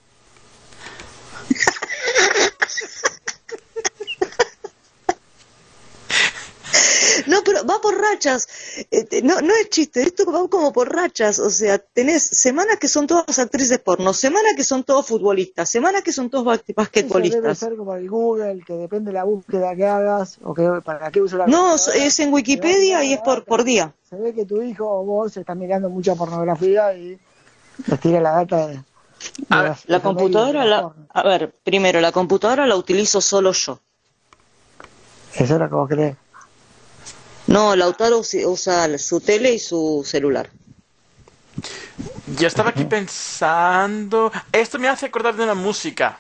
No, pero va por rachas. No, no es chiste, esto va como por rachas. O sea, tenés semanas que son todas actrices porno, semanas que son todos futbolistas, semanas que son todos Eso debe basquetbolistas. ser como el Google, que depende de la búsqueda que hagas o que para qué uso la No, computadora, es en te va a Wikipedia tirar y es la por data. día. Se ve que tu hijo o vos están mirando mucha pornografía y les tira la data de A ver, las La efemérides computadora, de la porno. a ver, primero, la computadora la utilizo solo yo. Eso es lo que vos crees. No, Lautaro usa su tele y su celular. Yo estaba aquí pensando... Esto me hace acordar de una música.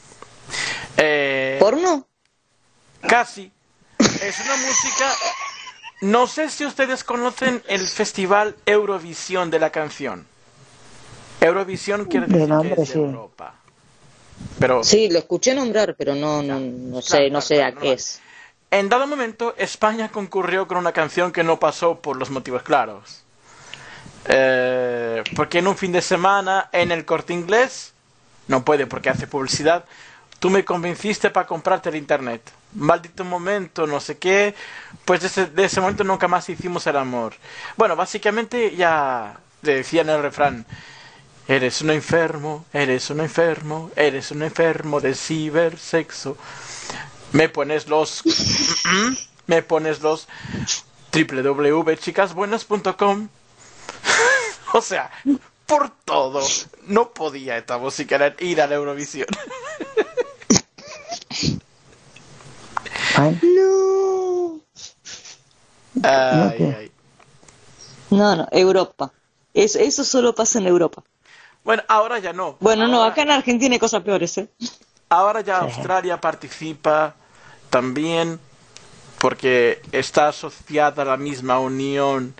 ¿Porno? Casi. Es una música... No sé si ustedes conocen el festival Eurovisión de la canción. Eurovisión quiere De decir que nombre, es de sí. Europa. Pero Sí, lo escuché nombrar, pero no sé, no sé a qué es. en dado momento España concurrió con una canción que no pasó por los motivos claros. Porque en un fin de semana en el Corte Inglés, no puede porque hace publicidad, tú me convenciste para comprarte el internet. Maldito momento, no sé qué. Pues de ese momento nunca más hicimos el amor. Bueno, básicamente ya le decían el refrán: eres un enfermo, eres un enfermo, eres un enfermo de cibersexo. Me pones los www.chicasbuenas.com. O sea, por todo. No podía esta música ir a la Eurovisión. Ay, No. Ay, qué? ay. No, Europa. Eso solo pasa en Europa. Bueno, ahora ya no. Bueno, no, Ahora- acá en Argentina hay cosas peores, ¿eh? Ahora ya Australia participa también porque está asociada a la misma unión.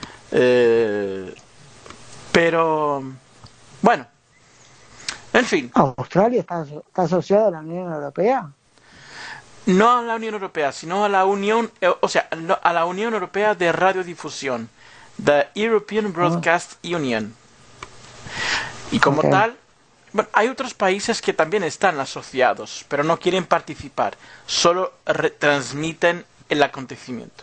Pero, bueno, en fin, ¿Australia está asociado a la Unión Europea? no a la Unión Europea, sino a la Unión, o sea, a la Unión Europea de Radiodifusión, the European Broadcast Union. Y como Ok. tal, bueno, hay otros países que también están asociados, pero no quieren participar, solo retransmiten el acontecimiento.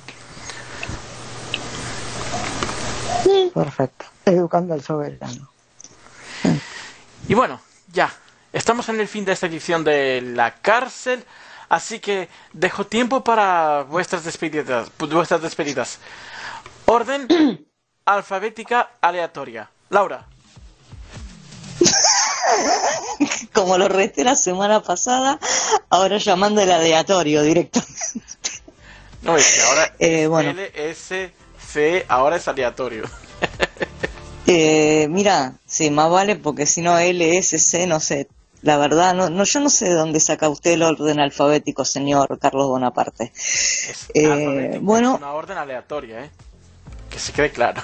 Perfecto. Educando al soberano. Y bueno, ya, estamos en el fin de esta edición de La Cárcel, así que dejo tiempo para vuestras despedidas. Orden alfabética aleatoria. Laura. Como lo resté la semana pasada, ahora llamando el aleatorio directamente. No, es que ahora Bueno. LSC, ahora es aleatorio. Mira, sí, más vale porque si no LSC, no sé. La verdad, yo no sé de dónde saca usted el orden alfabético, señor Carlos Bonaparte. Es alfabético, Bueno. es una orden aleatoria, ¿eh? Que se quede claro.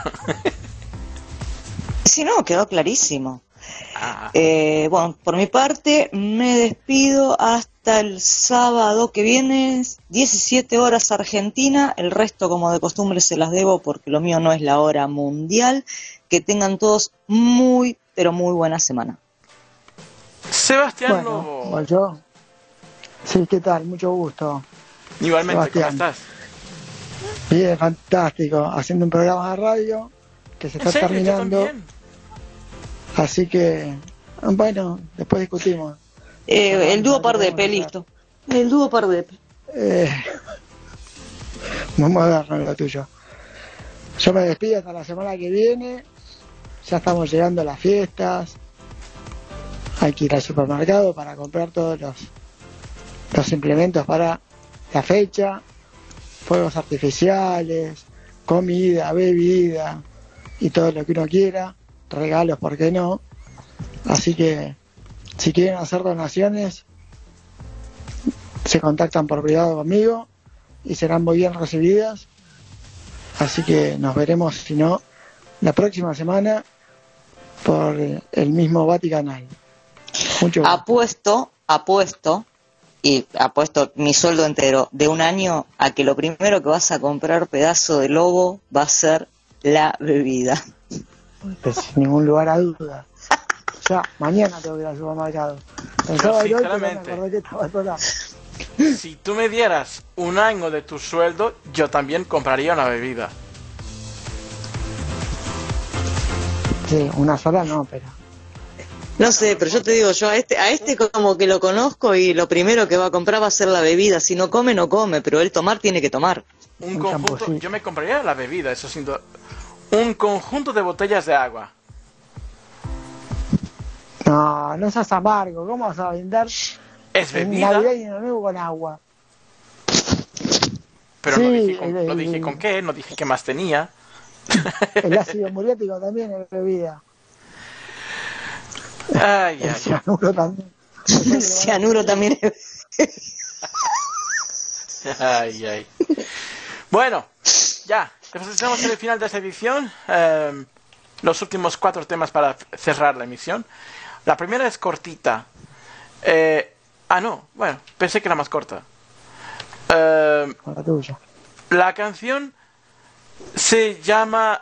Si no, quedó clarísimo. Ah, Bueno, por mi parte, me despido hasta el sábado que viene, 17 horas Argentina, el resto como de costumbre se las debo porque lo mío no es la hora mundial. Que tengan todos muy, pero muy buena semana. Sebastián Bueno, Lobo. ¿voy yo? Sí, ¿qué tal? Mucho gusto. Igualmente, ¿cómo Sebastián. estás? Bien, fantástico. Haciendo un programa de radio que se ¿En está serio? Yo terminando. también. Así que, bueno, después discutimos. El dúo par de Tenemos que listo. El dúo par de Muy moderno lo tuyo. Yo me despido hasta la semana que viene. Ya estamos llegando a las fiestas. Hay que ir al supermercado para comprar todos los implementos para la fecha. Fuegos artificiales, comida, bebida y todo lo que uno quiera. Regalos, ¿por qué no? Así que si quieren hacer donaciones, se contactan por privado conmigo y serán muy bien recibidas. Así que nos veremos, si no, la próxima semana por el mismo Vaticanal. Mucho gusto. Apuesto mi sueldo entero de un año a que lo primero que vas a comprar, pedazo de lobo, va a ser la bebida. Pues, sin ningún lugar a duda. Ya, mañana tengo que ir al supermercado. Pensaba ir hoy, pero me acordé que estaba sola. Si tú me dieras un año de tu sueldo, yo también compraría una bebida. Sí, una sola no, pero... No sé, pero yo te digo, yo a este como que lo conozco y lo primero que va a comprar va a ser la bebida. Si no come, no come, pero él tomar tiene que tomar. Un conjunto, yo me compraría la bebida, eso sin duda. Un conjunto de botellas de agua. No, no seas amargo, ¿cómo vas a vender Es en bebida, Navidad y en nuevo con agua? pero Sí, no dije con qué, no dije qué más tenía. El ácido muriático también es bebida. Ay, El ay, cianuro también. El cianuro también es... ay, ay. Bueno, ya, estamos en el final de esta edición. Los últimos 4 temas para cerrar la emisión. La primera es cortita. No, bueno, pensé que era más corta. Con la tuya. La canción se llama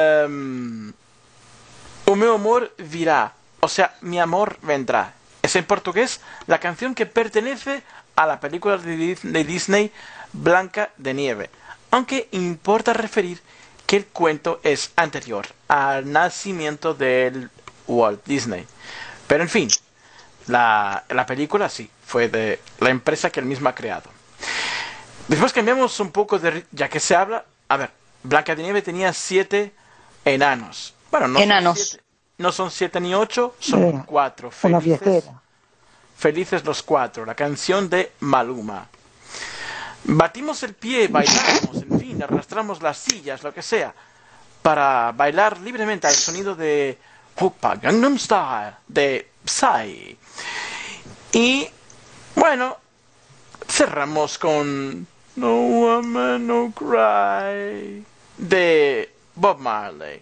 O meu amor virá, o sea, mi amor vendrá. Es en portugués la canción que pertenece a la película de Disney Blanca de Nieve, aunque importa referir que el cuento es anterior al nacimiento del Walt Disney. Pero en fin, la película sí, fue de la empresa que él mismo ha creado. Después cambiamos un poco de... ya que se habla... A ver, Blanca de Nieve tenía 7 enanos. Bueno, no son 7 ni 8, son 4. Una fiestera. Felices los 4. La canción de Maluma. Batimos el pie, bailamos, en fin, arrastramos las sillas, lo que sea, para bailar libremente al sonido de Oppa Gangnam Style de Psy. Y bueno, cerramos con No Woman No Cry de Bob Marley.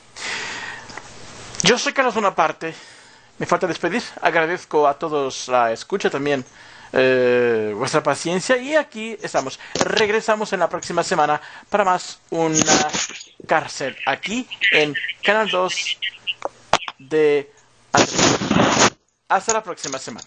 Yo soy Carlos Bonaparte. Me falta despedir. Agradezco a todos la escucha también. Vuestra paciencia, y aquí estamos. Regresamos en la próxima semana para más una cárcel aquí en Canal 2 de Andalucía. Hasta la próxima semana.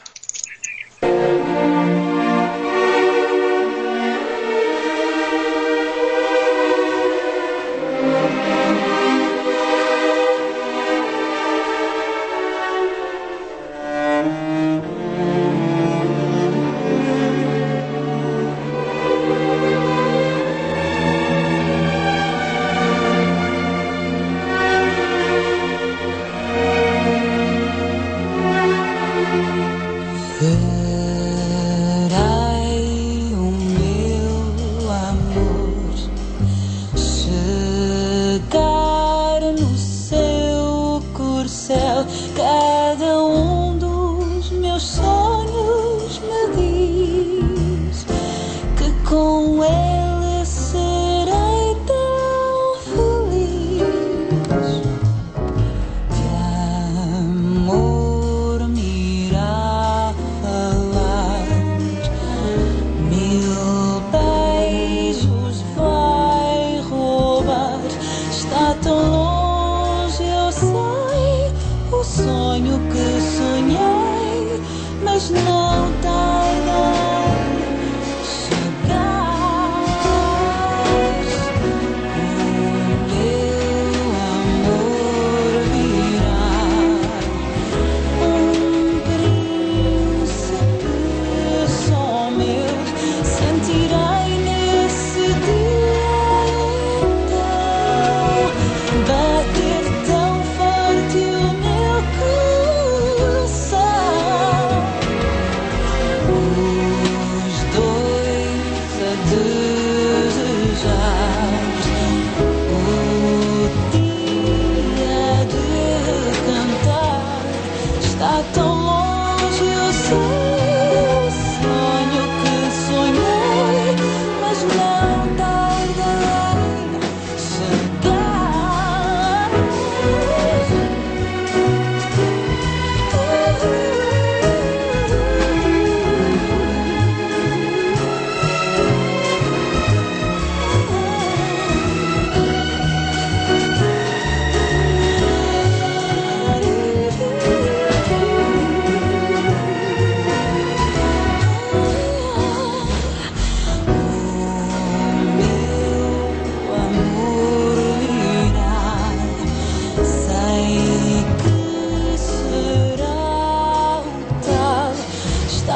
amor me irá fazer.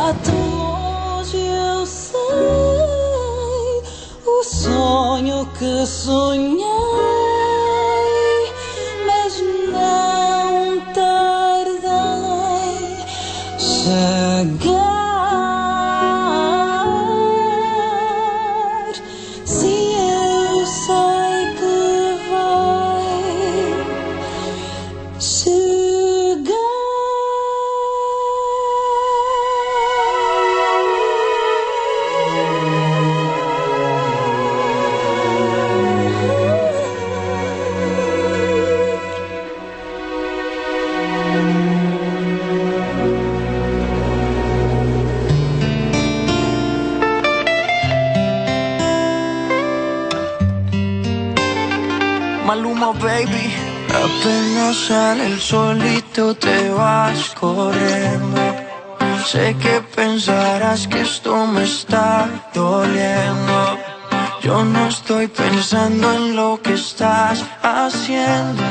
longe eu sei o sonho que sonhei, mas não tardarei chegar. Se eu sei que vai chegar. Maluma, baby. Apenas sale el solito te vas corriendo. Sé que pensarás que esto me está doliendo. Yo no estoy pensando en lo que estás haciendo.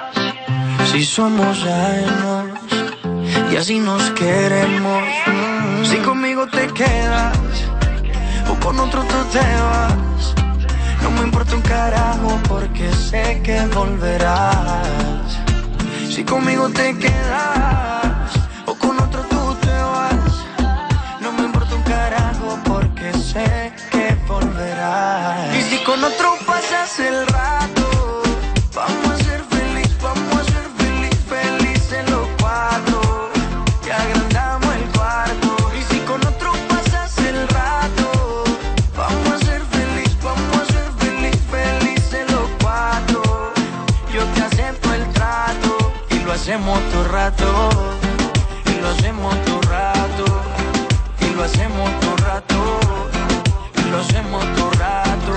Si somos ajenos y así nos queremos. Si conmigo te quedas o con otro tú te vas, no me importa un carajo porque sé que volverás. Si conmigo te quedas o con otro tú te vas, no me importa un carajo porque sé que volverás. Y si con otro pasas el rato, vamos a ser feliz, vamos a ser feliz, felices los cuatro. Y agrandamos el cuarto. Y si con otro pasas el rato, vamos a ser feliz, vamos a ser feliz, felices los cuatro. Yo te acepto el trato y lo hacemos todo rato. Y lo hacemos todo rato. Y lo hacemos todo rato. Y lo hacemos todo rato.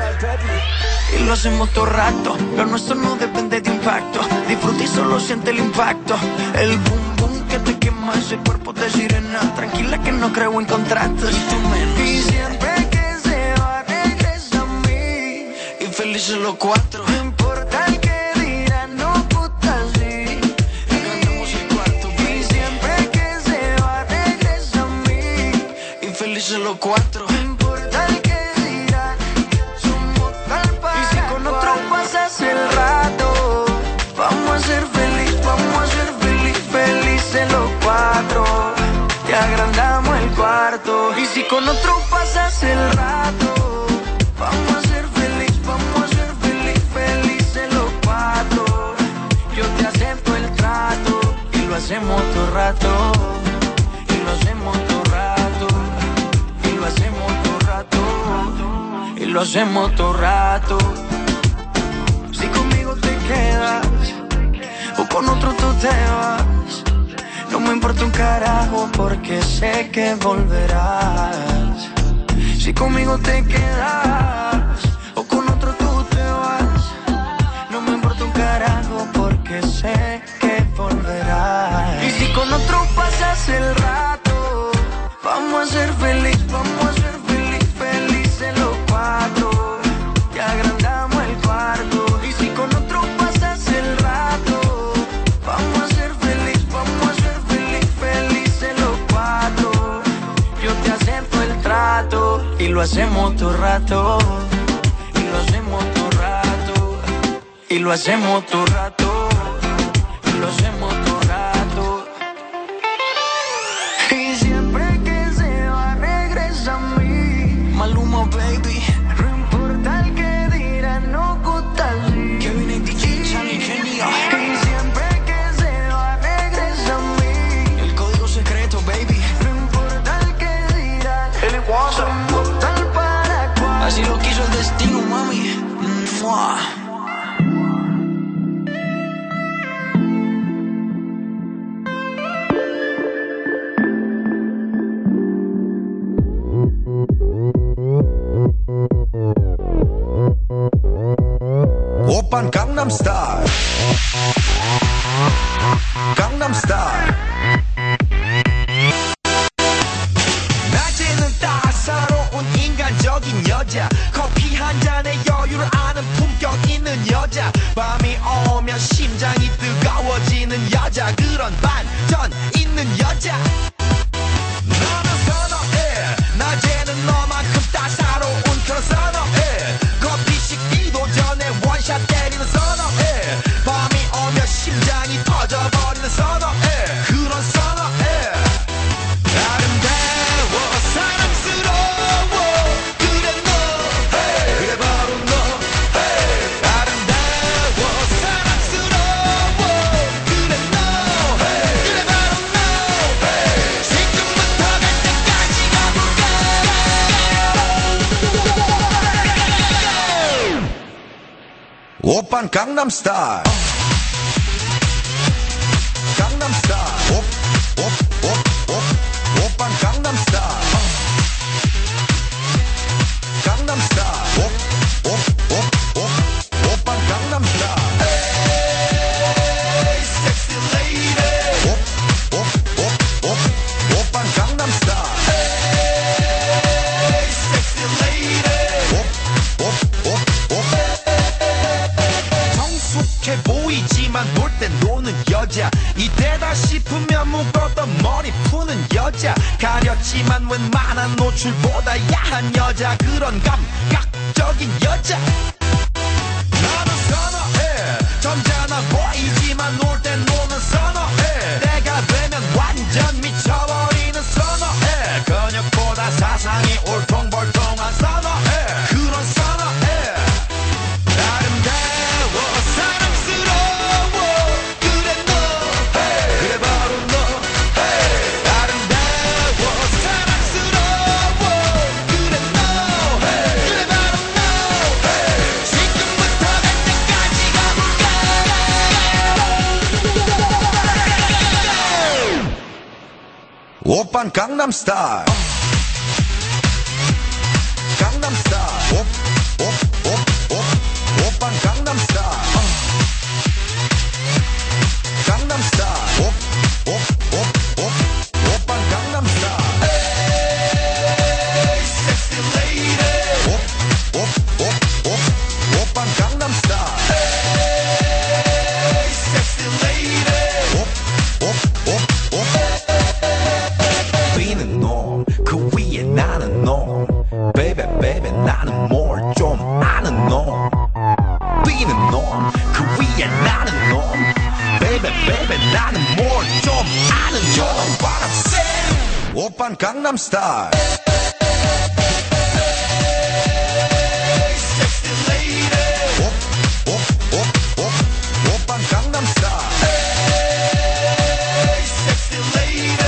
Y lo hacemos todo rato. Lo nuestro no depende de impacto. Disfruta y solo siente el impacto. El boom boom que te quema ese cuerpo de sirena. Tranquila que no creo en contratos. Y tú menos. Y siempre que se va regresa a mí. Y felices los cuatro. No importa el que dirán, no puta sí. Y ganamos el cuarto. Y siempre que se va regresa a mí. Y felices los cuatro. No importa el que dirán, somos tal para. Y si con otro pasas el rato, vamos a ser feliz, vamos a ser feliz, felices los cuatro. Te agrandamos el cuarto. Y si con otro pasas el rato, vamos a ser feliz, vamos a ser feliz, felices los cuatro. Yo te acepto el trato y lo hacemos todo rato. Y lo hacemos todo rato. Y lo hacemos todo rato. Y lo hacemos todo rato. Si conmigo te quedas o con otro tú te vas, no me importa un carajo porque sé que volverás. Si conmigo te quedas o con otro tú te vas, no me importa un carajo porque sé que volverás. Y si con otro pasas el rato, vamos a ser feliz, vamos a ser feliz, felices los cuatro. Te agrandamos el cuarto. Y si con otro pasas el rato, vamos a ser feliz, vamos a ser feliz, felices los cuatro. Yo te acepto el trato y lo hacemos todo rato. Y lo hacemos todo rato. Y lo hacemos todo rato. Y lo hacemos todo rato. Y siempre que se va regresa a mí. Maluma, baby. No importa el que dirán, no gusta así. Kevin y DJ, Charlie, genio. Y siempre que se va regresa a mí. El código secreto, baby. No importa el que dirán, somos tal para cual. Así lo quiso el destino, mami. ¡Mua! 오빤 강남스타일 강남스타일 낮에는 따사로운 인간적인 여자 커피 한 잔에 여유를 아는 품격 있는 여자 밤이 오면 심장이 뜨거워지는 여자 그런 반전 있는 여자 너는 오빤 강남스타일 강남스타일 오빤 강남스타일 강남스타일 오빤 강남스타일 에이 섹시 레이디 오빤 강남스타일 에이 섹시 레이디 성숙해 보이지만 놀 땐 노는 여자 이때다 싶으면 묶었던 머리 푸는 여자 가렸지만 웬만한 노출보다 야한 여자 그런 감각적인 여자 나는 선호해 점잖아 보이지만 놀 땐 노는 선호해 내가 되면 완전 미쳐버리는 선호해 근육보다 사상이 울퉁불퉁한 선호해 그런 선호해 아름다워 사랑스러워 그래 너 그래 바로 너 아름다워 사랑스러워 그래 너 그래 바로 너 지금부터 갈 때까지 가볼까 오빤 강남스타일 강남스타일 오빤 강남스타일 강남스타일 오빤 강남스타일 에이 섹시 레이디 오빤 강남스타일 에이 섹시 레이디 비는 놈그 위에 나는 놈 베이베 베이베 나는 뭘 좀 아는 놈 비는 놈그 위에 나는 놈 베이베 베이베 나는 뭘 좀 아는 놈 What I'm saying 오빤 강남스타일 섹시 레이디 오빤 강남스타일 섹시 레이디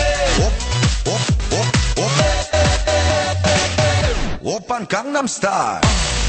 오빤 강남스타일